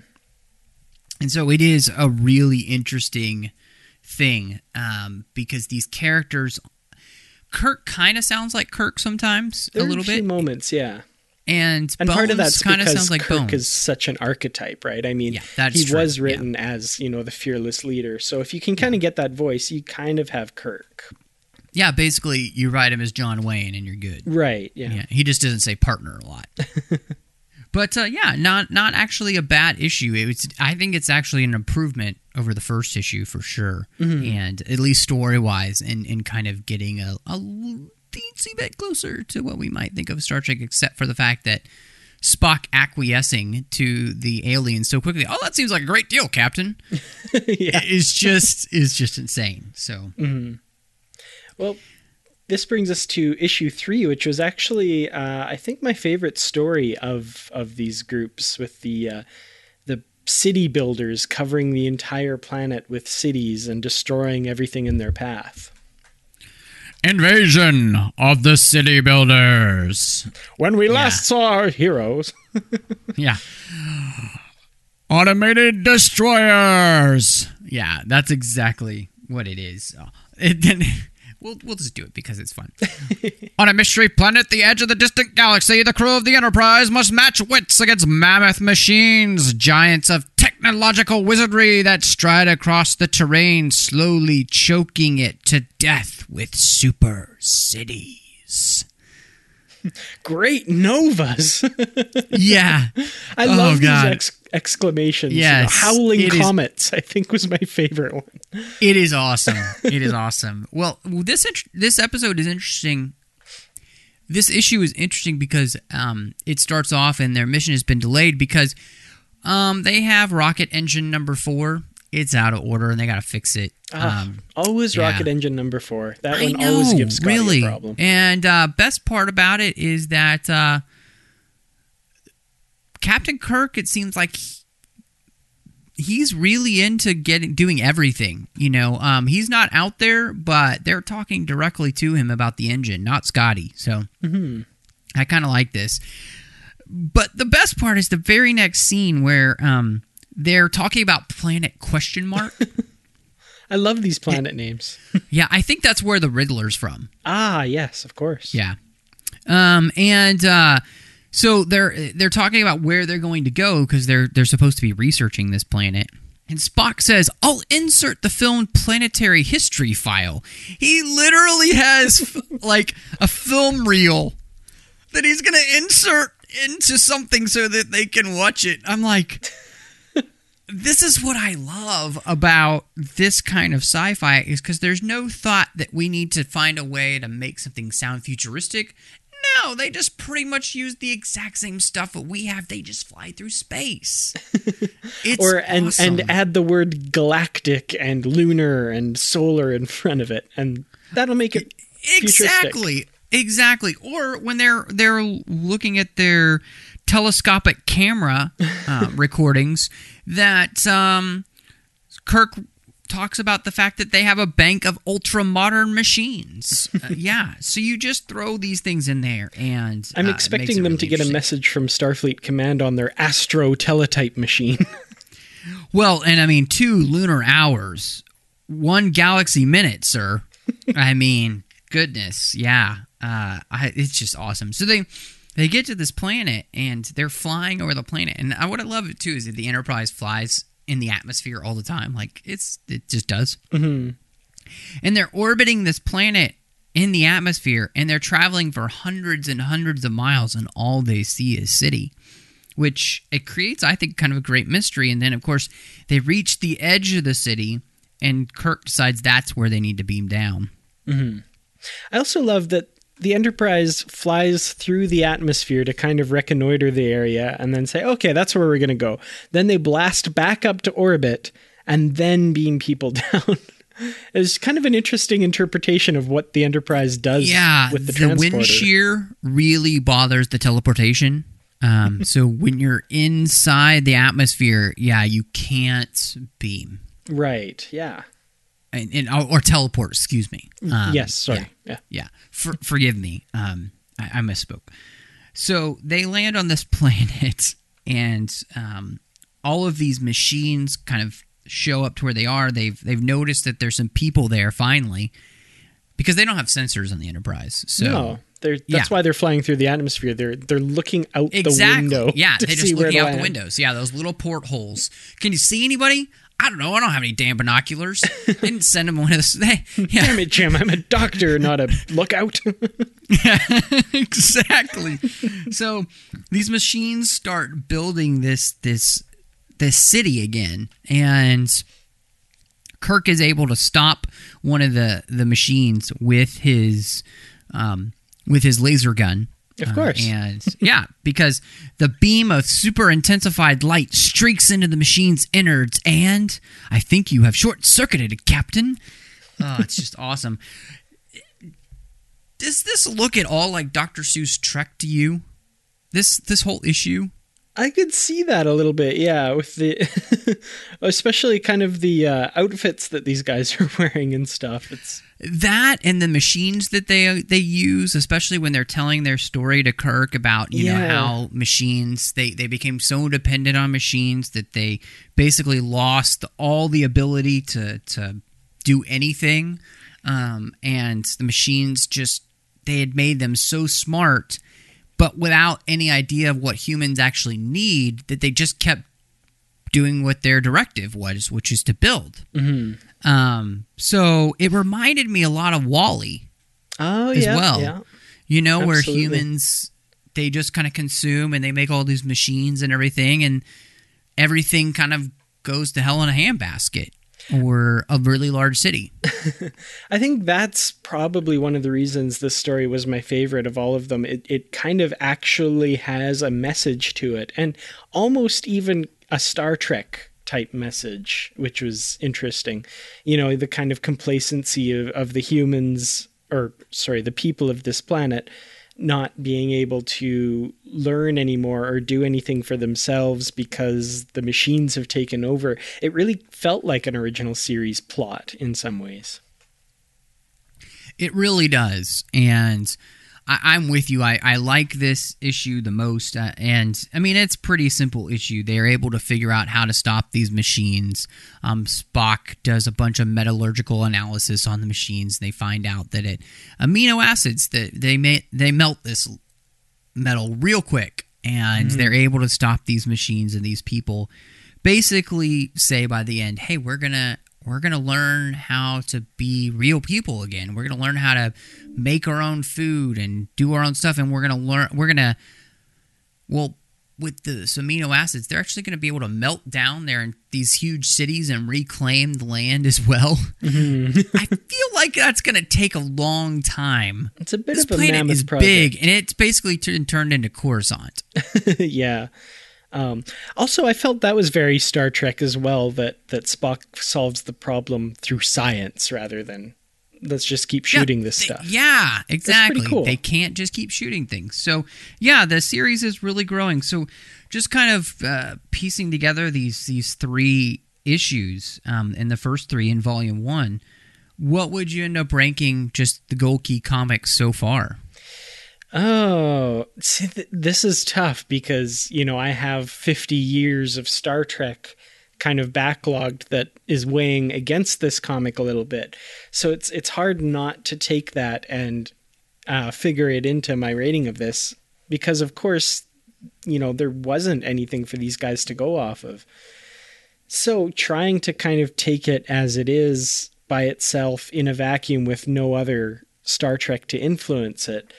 And so it is a really interesting thing, because these characters, Kirk kind of sounds like Kirk sometimes, there a little are a few bit. moments, yeah. And part of that's kind of because sounds like Kirk Bones. is such an archetype, right? I mean, that's he true. was written as, the fearless leader. So if you can kind of get that voice, you kind of have Kirk. Yeah, basically, you write him as John Wayne and you're good. Right, yeah. He just doesn't say partner a lot. But, not actually a bad issue. I think it's actually an improvement over the first issue for sure. And at least story-wise, and kind of getting teensy bit closer to what we might think of Star Trek, except for the fact that Spock acquiescing to the aliens so quickly. Oh, that seems like a great deal, Captain. Yeah. is just insane. So, Well, this brings us to issue 3, which was actually, I think, my favorite story of these groups, with the city builders covering the entire planet with cities and destroying everything in their path. Invasion of the City Builders. When we last saw our heroes. Yeah. Automated destroyers. Yeah, that's exactly what it is. We'll just do it because it's fun. On a mystery planet, the edge of the distant galaxy, the crew of the Enterprise must match wits against mammoth machines, giants of technological wizardry that stride across the terrain, slowly choking it to death with super cities. Great novas. Yeah. I love these exclamations. Yes, Howling comets, I think, was my favorite one. It is awesome. It is awesome. Well, this episode is interesting. This issue is interesting because it starts off and their mission has been delayed because they have rocket engine number 4. It's out of order and they got to fix it. Always rocket engine number 4. That one always gives Scotty a problem. And best part about it is that Captain Kirk, it seems like he's really into doing everything. You know, he's not out there, but they're talking directly to him about the engine, not Scotty. So I kind of like this. But the best part is the very next scene where they're talking about planet ? I love these planet names. Yeah, I think that's where the Riddler's from. Ah, yes, of course. Yeah. So they're talking about where they're going to go because they're supposed to be researching this planet. And Spock says, "I'll insert the filmed planetary history file." He literally has like a film reel that he's going to insert into something so that they can watch it. I'm like, this is what I love about this kind of sci-fi, is because there's no thought that we need to find a way to make something sound futuristic. No, they just pretty much use the exact same stuff that we have. They just fly through space. It's awesome. And add the word galactic and lunar and solar in front of it, and that'll make it futuristic. Exactly. Or when they're looking at their telescopic camera recordings, that Kirk talks about the fact that they have a bank of ultra-modern machines. So you just throw these things in there, and I'm expecting them to get a message from Starfleet Command on their Astro teletype machine. Well, and I mean, 2 lunar hours, 1 galaxy minute, sir. I mean, goodness, yeah. It's just awesome. So they get to this planet, and they're flying over the planet. And what I love it, too, is that the Enterprise flies in the atmosphere all the time. Like, it just does. Mm-hmm. And they're orbiting this planet in the atmosphere, and they're traveling for hundreds and hundreds of miles, and all they see is city, which it creates, I think, kind of a great mystery. And then, of course, they reach the edge of the city, and Kirk decides that's where they need to beam down. Mm-hmm. I also love that the Enterprise flies through the atmosphere to kind of reconnoiter the area and then say, okay, that's where we're going to go. Then they blast back up to orbit and then beam people down. It's kind of an interesting interpretation of what the Enterprise does with the transporter. The wind shear really bothers the teleportation. So when you're inside the atmosphere, you can't beam. Right, yeah. Or teleport, excuse me. Yes, sorry. Yeah. Forgive me. I misspoke. So they land on this planet, and all of these machines kind of show up to where they are. They've noticed that there's some people there finally, because they don't have sensors on the Enterprise. So that's why they're flying through the atmosphere. They're looking out the window. Yeah, they're just looking out the windows. Yeah, those little portholes. Can you see anybody? I don't know. I don't have any damn binoculars. They didn't send them one of those. Damn it, Jim. I'm a doctor, not a lookout. Yeah, exactly. So these machines start building this city again, and Kirk is able to stop one of the machines with his with his laser gun. Of course. And yeah, because the beam of super intensified light streaks into the machine's innards, and I think you have short-circuited, Captain. Oh, it's just awesome. Does this look at all like Dr. Seuss Trek to you? This whole issue? I could see that a little bit, yeah, with the, especially kind of the outfits that these guys are wearing and stuff. It's that and the machines that they use, especially when they're telling their story to Kirk about, you know, how machines, they became so dependent on machines that they basically lost all the ability to do anything. And the machines just, they had made them so smart, but without any idea of what humans actually need, that they just kept doing what their directive was, which is to build. So it reminded me a lot of WALL-E as well. Yeah. You know, absolutely. Where humans, they just kind of consume and they make all these machines and everything, and everything kind of goes to hell in a handbasket. Or a really large city. I think that's probably one of the reasons this story was my favorite of all of them. It kind of actually has a message to it, and almost even a Star Trek type message, which was interesting. You know, the kind of complacency of the humans, or sorry, the people of this planet not being able to learn anymore or do anything for themselves because the machines have taken over. It really felt like an original series plot in some ways. It really does. And I'm with you. I like this issue the most. And I mean, it's a pretty simple issue. They're able to figure out how to stop these machines. Spock does a bunch of metallurgical analysis on the machines. They find out that amino acids, that they melt this metal real quick, and they're able to stop these machines, and these people basically say by the end, hey, we're gonna learn how to be real people again. We're gonna learn how to make our own food and do our own stuff, and with the amino acids, they're actually going to be able to melt down there in these huge cities and reclaim the land as well. I feel like that's going to take a long time. It's a bit this of a planet mammoth is project. big, and it's basically turned into Coruscant. Yeah. Also, I felt that was very Star Trek as well, that Spock solves the problem through science rather than let's just keep shooting this stuff. Yeah, exactly. That's pretty cool. They can't just keep shooting things. So, yeah, the series is really growing. So, just kind of piecing together these three issues, and the first three in Volume 1, what would you end up ranking just the Gold Key comics so far? Oh, see, this is tough because, you know, I have 50 years of Star Trek kind of backlogged that is weighing against this comic a little bit. So it's hard not to take that and figure it into my rating of this because, of course, you know, there wasn't anything for these guys to go off of. So trying to kind of take it as it is by itself in a vacuum with no other Star Trek to influence it,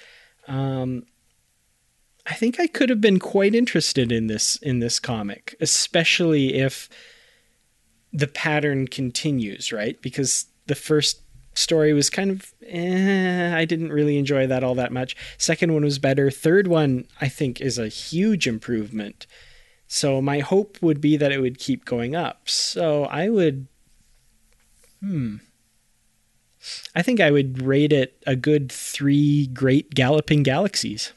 I think I could have been quite interested in this comic, especially if the pattern continues, right? Because the first story was kind of, I didn't really enjoy that all that much. Second one was better. Third one, I think, is a huge improvement. So my hope would be that it would keep going up. So I would, I think I would rate it a good 3 great galloping galaxies.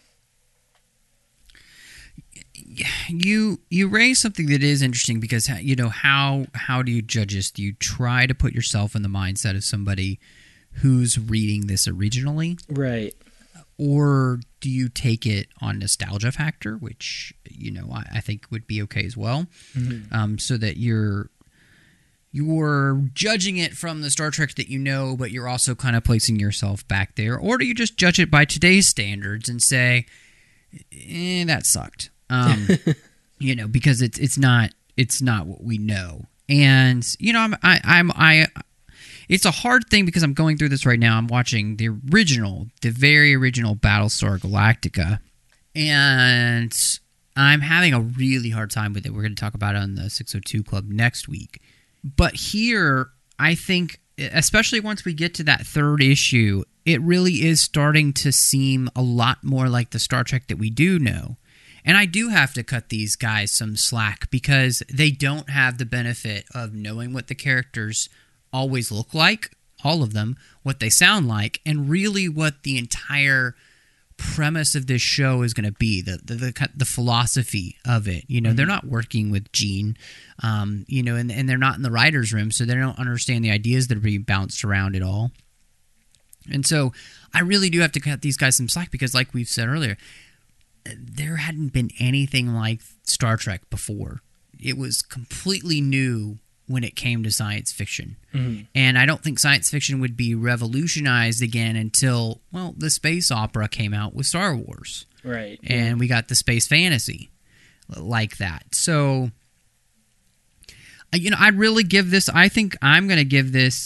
You raise something that is interesting because, you know, how do you judge this? Do you try to put yourself in the mindset of somebody who's reading this originally? Right. Or do you take it on nostalgia factor, which, you know, I think would be okay as well, so that you're judging it from the Star Trek that you know, but you're also kind of placing yourself back there? Or do you just judge it by today's standards and say, that sucked? You know, because it's not what we know. And, you know, it's a hard thing because I'm going through this right now. I'm watching the very original Battlestar Galactica, and I'm having a really hard time with it. We're going to talk about it on the 602 Club next week. But here, I think, especially once we get to that third issue, it really is starting to seem a lot more like the Star Trek that we do know. And I do have to cut these guys some slack because they don't have the benefit of knowing what the characters always look like, all of them, what they sound like, and really what the entire premise of this show is going to be, the philosophy of it. You know, they're not working with Gene, you know, and they're not in the writer's room, so they don't understand the ideas that are being bounced around at all. And so I really do have to cut these guys some slack because, like we've said earlier, there hadn't been anything like Star Trek before. It was completely new when it came to science fiction. And I don't think science fiction would be revolutionized again until, well, the space opera came out with Star Wars. Right. And we got the space fantasy like that. So, you know, I'd really give this, I think I'm going to give this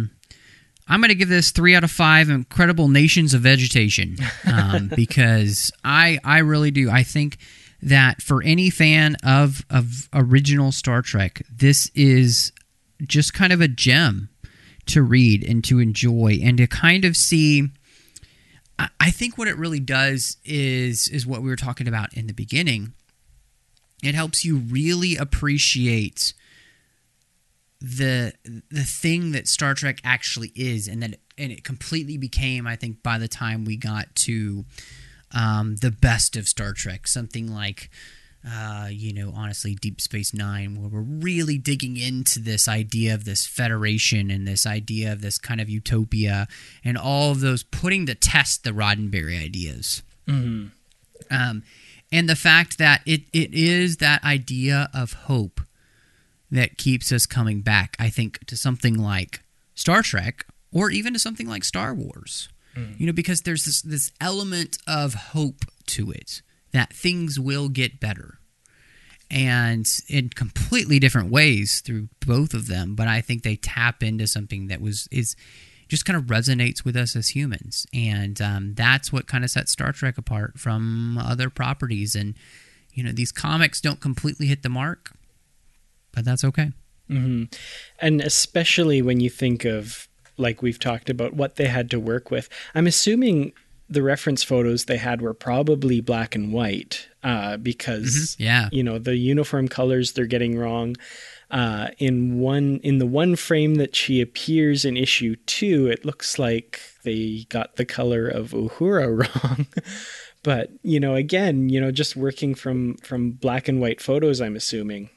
3 out of 5 incredible nations of vegetation because I really do. I think that for any fan of original Star Trek, this is just kind of a gem to read and to enjoy and to kind of see. I think what it really does is what we were talking about in the beginning. It helps you really appreciate the thing that Star Trek actually is, and it completely became, I think, by the time we got to the best of Star Trek, something like you know, honestly, Deep Space Nine, where we're really digging into this idea of this Federation and this idea of this kind of utopia and all of those, putting to test the Roddenberry ideas. And the fact that it is that idea of hope that keeps us coming back, I think, to something like Star Trek or even to something like Star Wars. You know, because there's this element of hope to it, that things will get better. And in completely different ways through both of them, but I think they tap into something that is just kind of resonates with us as humans. And that's what kind of sets Star Trek apart from other properties. And, you know, these comics don't completely hit the mark, but that's okay. And especially when you think of, like we've talked about, what they had to work with. I'm assuming the reference photos they had were probably black and white because, you know, the uniform colors they're getting wrong. In the one frame that she appears in issue 2, it looks like they got the color of Uhura wrong. But, you know, again, you know, just working from black and white photos, I'm assuming.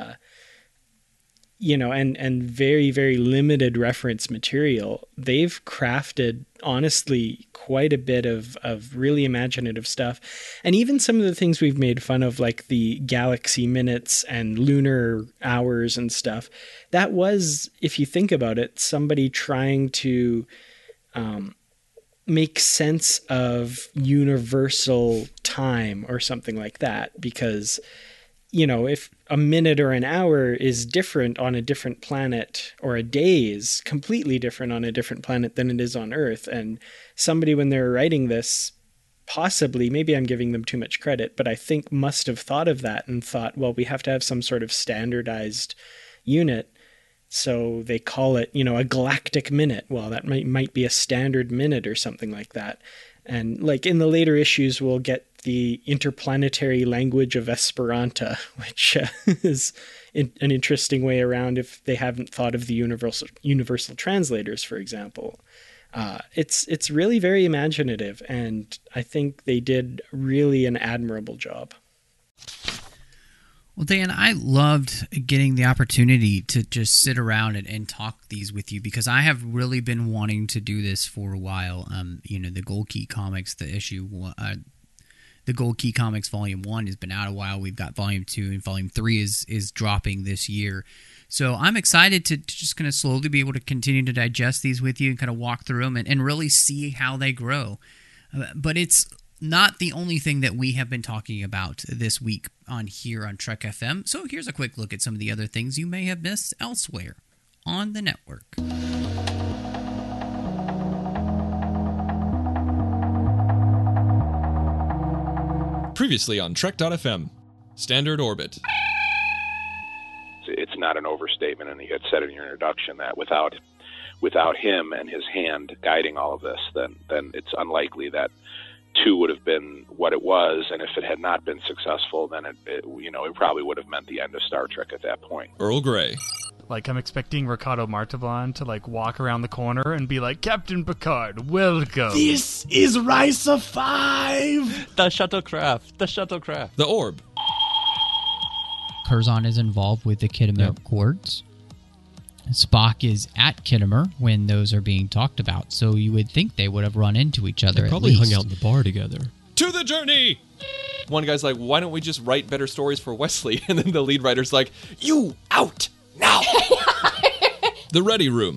You know, and very, very limited reference material, they've crafted, honestly, quite a bit of really imaginative stuff. And even some of the things we've made fun of, like the galaxy minutes and lunar hours and stuff, that was, if you think about it, somebody trying to make sense of universal time or something like that. Because, you know, if a minute or an hour is different on a different planet, or a day is completely different on a different planet than it is on Earth, and somebody, when they're writing this, possibly, maybe I'm giving them too much credit, but I think must have thought of that and thought, well, we have to have some sort of standardized unit. So they call it, you know, a galactic minute. Well, that might be a standard minute or something like that. And like in the later issues, we'll get the interplanetary language of Esperanto, which is an interesting way around if they haven't thought of the universal translators, for example. It's really very imaginative, and I think they did really an admirable job. Well, Dan, I loved getting the opportunity to just sit around and talk these with you, because I have really been wanting to do this for a while. You know, the Gold Key Comics, the Gold Key Comics Volume 1 has been out a while. We've got Volume 2, and Volume 3 is dropping this year. So I'm excited to just kind of slowly be able to continue to digest these with you and kind of walk through them and really see how they grow. But it's not the only thing that we have been talking about this week here on Trek FM. So here's a quick look at some of the other things you may have missed elsewhere on the network. Previously on Trek.fm, Standard Orbit. It's not an overstatement, and you had said in your introduction that without without him and his hand guiding all of this, then it's unlikely that 2 would have been what it was. And if it had not been successful, then it probably would have meant the end of Star Trek at that point. Earl Grey. Like, I'm expecting Ricardo Montalban to, like, walk around the corner and be like, Captain Picard, welcome. This is Risa 5! The shuttlecraft. The Orb. Curzon is involved with the Khitomer Accords. Spock is at Khitomer when those are being talked about, so you would think they would have run into each other. They probably at least hung out in the bar together. To the journey! One guy's like, why don't we just write better stories for Wesley? And then the lead writer's like, you out now! The Ready Room.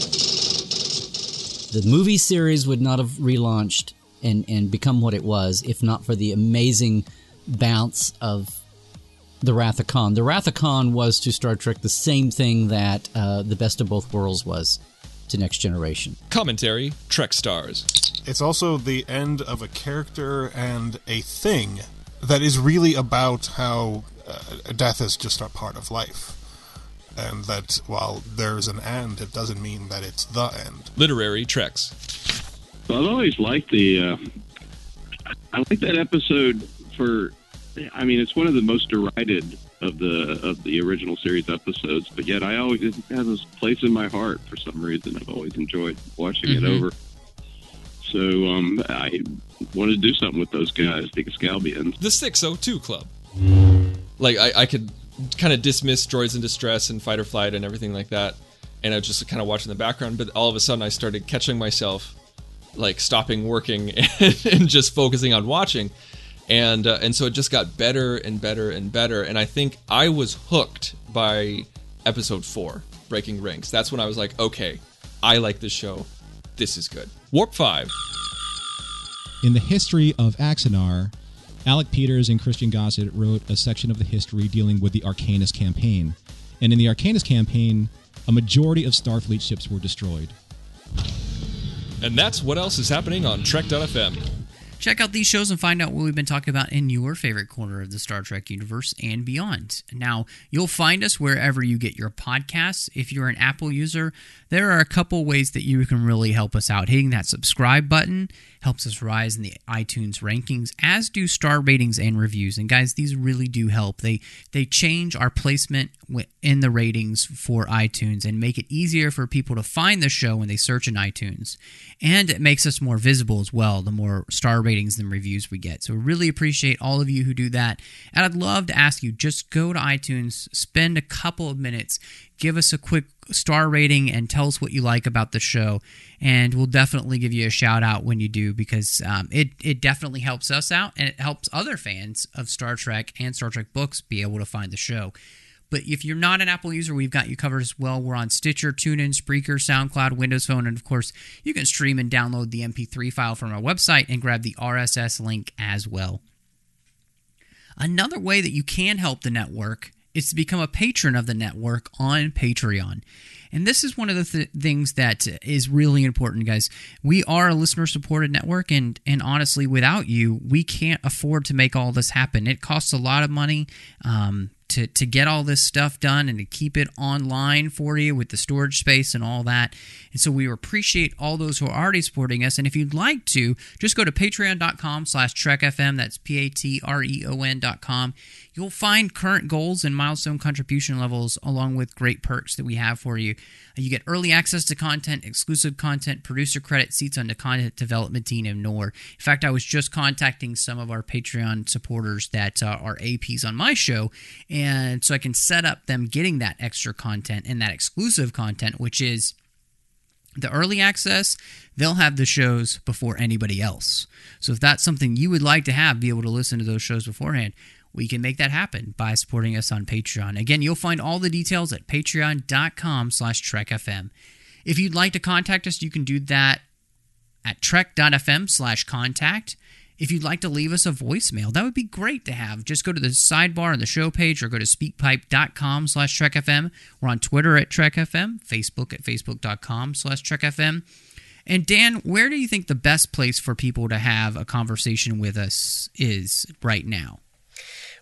The movie series would not have relaunched and become what it was if not for the amazing bounce of the Wrath of Khan. The Wrath of Khan was to Star Trek the same thing that The Best of Both Worlds was to Next Generation. Commentary, Trek Stars. It's also the end of a character and a thing that is really about how death is just a part of life. And that while there's an end, it doesn't mean that it's the end. Literary Treks. Well, I've always liked I like that episode for... I mean, it's one of the most derided of the original series episodes, but yet it has this place in my heart for some reason. I've always enjoyed watching it over. So I wanted to do something with those guys, the Excalbians. The 602 Club. Like, I could kind of dismiss Droids in Distress and Fight or Flight and everything like that, and I was just kind of watching the background, but all of a sudden I started catching myself, like, stopping working and just focusing on watching. And so it just got better and better and better. And I think I was hooked by episode 4, Breaking Ranks. That's when I was like, okay, I like this show. This is good. Warp 5. In the history of Axanar, Alec Peters and Christian Gossett wrote a section of the history dealing with the Arcanus campaign. And in the Arcanus campaign, a majority of Starfleet ships were destroyed. And that's what else is happening on Trek.fm. Check out these shows and find out what we've been talking about in your favorite corner of the Star Trek universe and beyond. Now, you'll find us wherever you get your podcasts. If you're an Apple user, there are a couple ways that you can really help us out. Hitting that subscribe button helps us rise in the iTunes rankings, as do star ratings and reviews. And guys, these really do help. They change our placement in the ratings for iTunes and make it easier for people to find the show when they search in iTunes. And it makes us more visible as well, the more star ratings and reviews we get. So we really appreciate all of you who do that. And I'd love to ask you, just go to iTunes, spend a couple of minutes, give us a quick star rating and tell us what you like about the show, and we'll definitely give you a shout out when you do, because it definitely helps us out, and it helps other fans of Star Trek and Star Trek books be able to find the show. But if you're not an Apple user, we've got you covered as well. We're on Stitcher, TuneIn, Spreaker, SoundCloud, Windows Phone, and of course, you can stream and download the MP3 file from our website and grab the RSS link as well. Another way that you can help the network is to become a patron of the network on Patreon. And this is one of the things that is really important, guys. We are a listener-supported network, and honestly, without you, we can't afford to make all this happen. It costs a lot of money to get all this stuff done and to keep it online for you with the storage space and all that. And so we appreciate all those who are already supporting us. And if you'd like to, just go to patreon.com/TrekFM. That's patreon.com. You'll find current goals and milestone contribution levels along with great perks that we have for you. You get early access to content, exclusive content, producer credit, seats on the content development team, and more. In fact, I was just contacting some of our Patreon supporters that are APs on my show, and so I can set up them getting that extra content and that exclusive content, which is the early access. They'll have the shows before anybody else. So if that's something you would like to have, be able to listen to those shows beforehand, we can make that happen by supporting us on Patreon. Again, you'll find all the details at patreon.com/TrekFM. If you'd like to contact us, you can do that at trek.fm/contact. If you'd like to leave us a voicemail, that would be great to have. Just go to the sidebar on the show page or go to speakpipe.com/TrekFM. We're on Twitter at TrekFM, Facebook at facebook.com/TrekFM. And Dan, where do you think the best place for people to have a conversation with us is right now?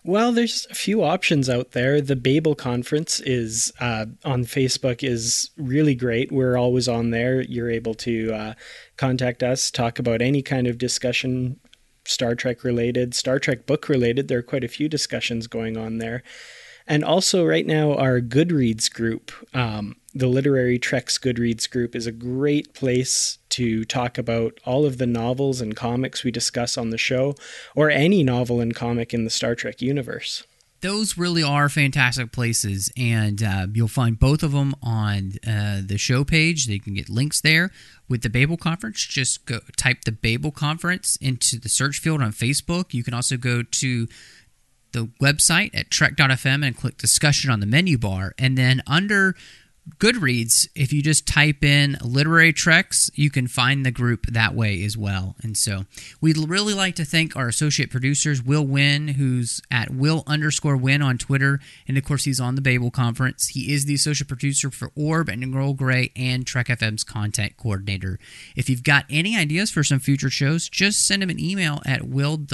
Well, there's a few options out there. The Babel Conference is on Facebook is really great. We're always on there. You're able to contact us, talk about any kind of discussion, Star Trek related, Star Trek book related. There are quite a few discussions going on there. And also right now our Goodreads group, the Literary Treks Goodreads group, is a great place to talk about all of the novels and comics we discuss on the show, or any novel and comic in the Star Trek universe. Those really are fantastic places, and you'll find both of them on the show page. You can get links there. With the Babel Conference, just go type the Babel Conference into the search field on Facebook. You can also go to the website at trek.fm and click discussion on the menu bar, and then under Goodreads, if you just type in Literary Treks, you can find the group that way as well. And so we'd really like to thank our associate producers, Will Wynn, who's at Will_Wynn on Twitter, and of course he's on the Babel Conference. He is the associate producer for Orb and Earl Grey and Trek FM's content coordinator. If you've got any ideas for some future shows, just send him an email at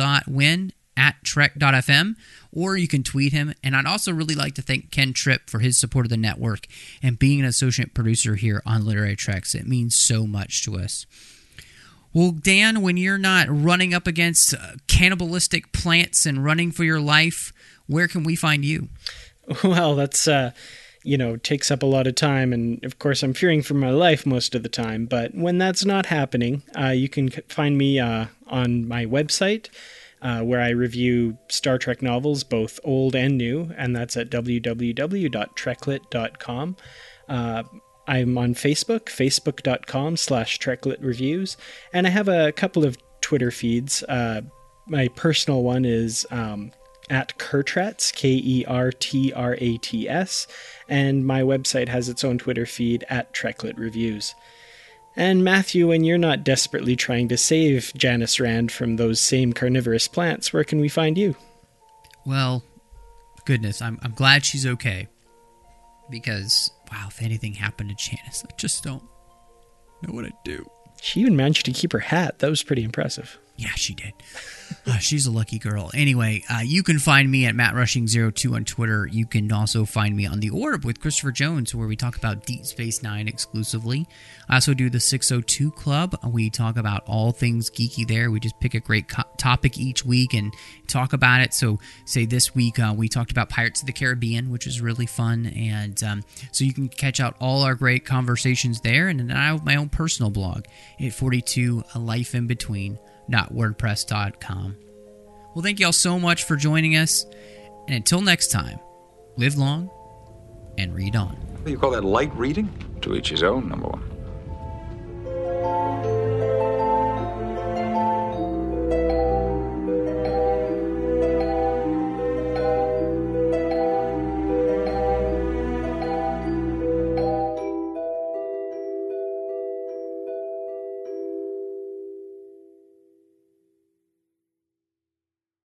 will.win@trek.fm, or you can tweet him. And I'd also really like to thank Ken Tripp for his support of the network and being an associate producer here on Literary Treks. It means so much to us. Well, Dan, when you're not running up against cannibalistic plants and running for your life, where can we find you? Well, that's takes up a lot of time, and of course I'm fearing for my life most of the time. But when that's not happening, you can find me on my website, where I review Star Trek novels, both old and new, and that's at www.treklit.com. I'm on Facebook, facebook.com/TrekLitReviews, and I have a couple of Twitter feeds. My personal one is at Kertrats, KERTRATS, and my website has its own Twitter feed at TrekLitReviews. And Matthew, when you're not desperately trying to save Janice Rand from those same carnivorous plants, where can we find you? Well, goodness, I'm glad she's okay. Because, wow, if anything happened to Janice, I just don't know what I'd do. She even managed to keep her hat. That was pretty impressive. Yeah, she did. She's a lucky girl. Anyway, you can find me at MattRushing02 on Twitter. You can also find me on The Orb with Christopher Jones, where we talk about Deep Space Nine exclusively. I also do the 602 Club. We talk about all things geeky there. We just pick a great topic each week and talk about it. So, say this week, we talked about Pirates of the Caribbean, which is really fun. And so you can catch out all our great conversations there. And then I have my own personal blog at 42 A Life in Between. .wordpress.com. Well, thank you all so much for joining us, and until next time, live long and read on. What do you call that, light reading? To each his own, number one.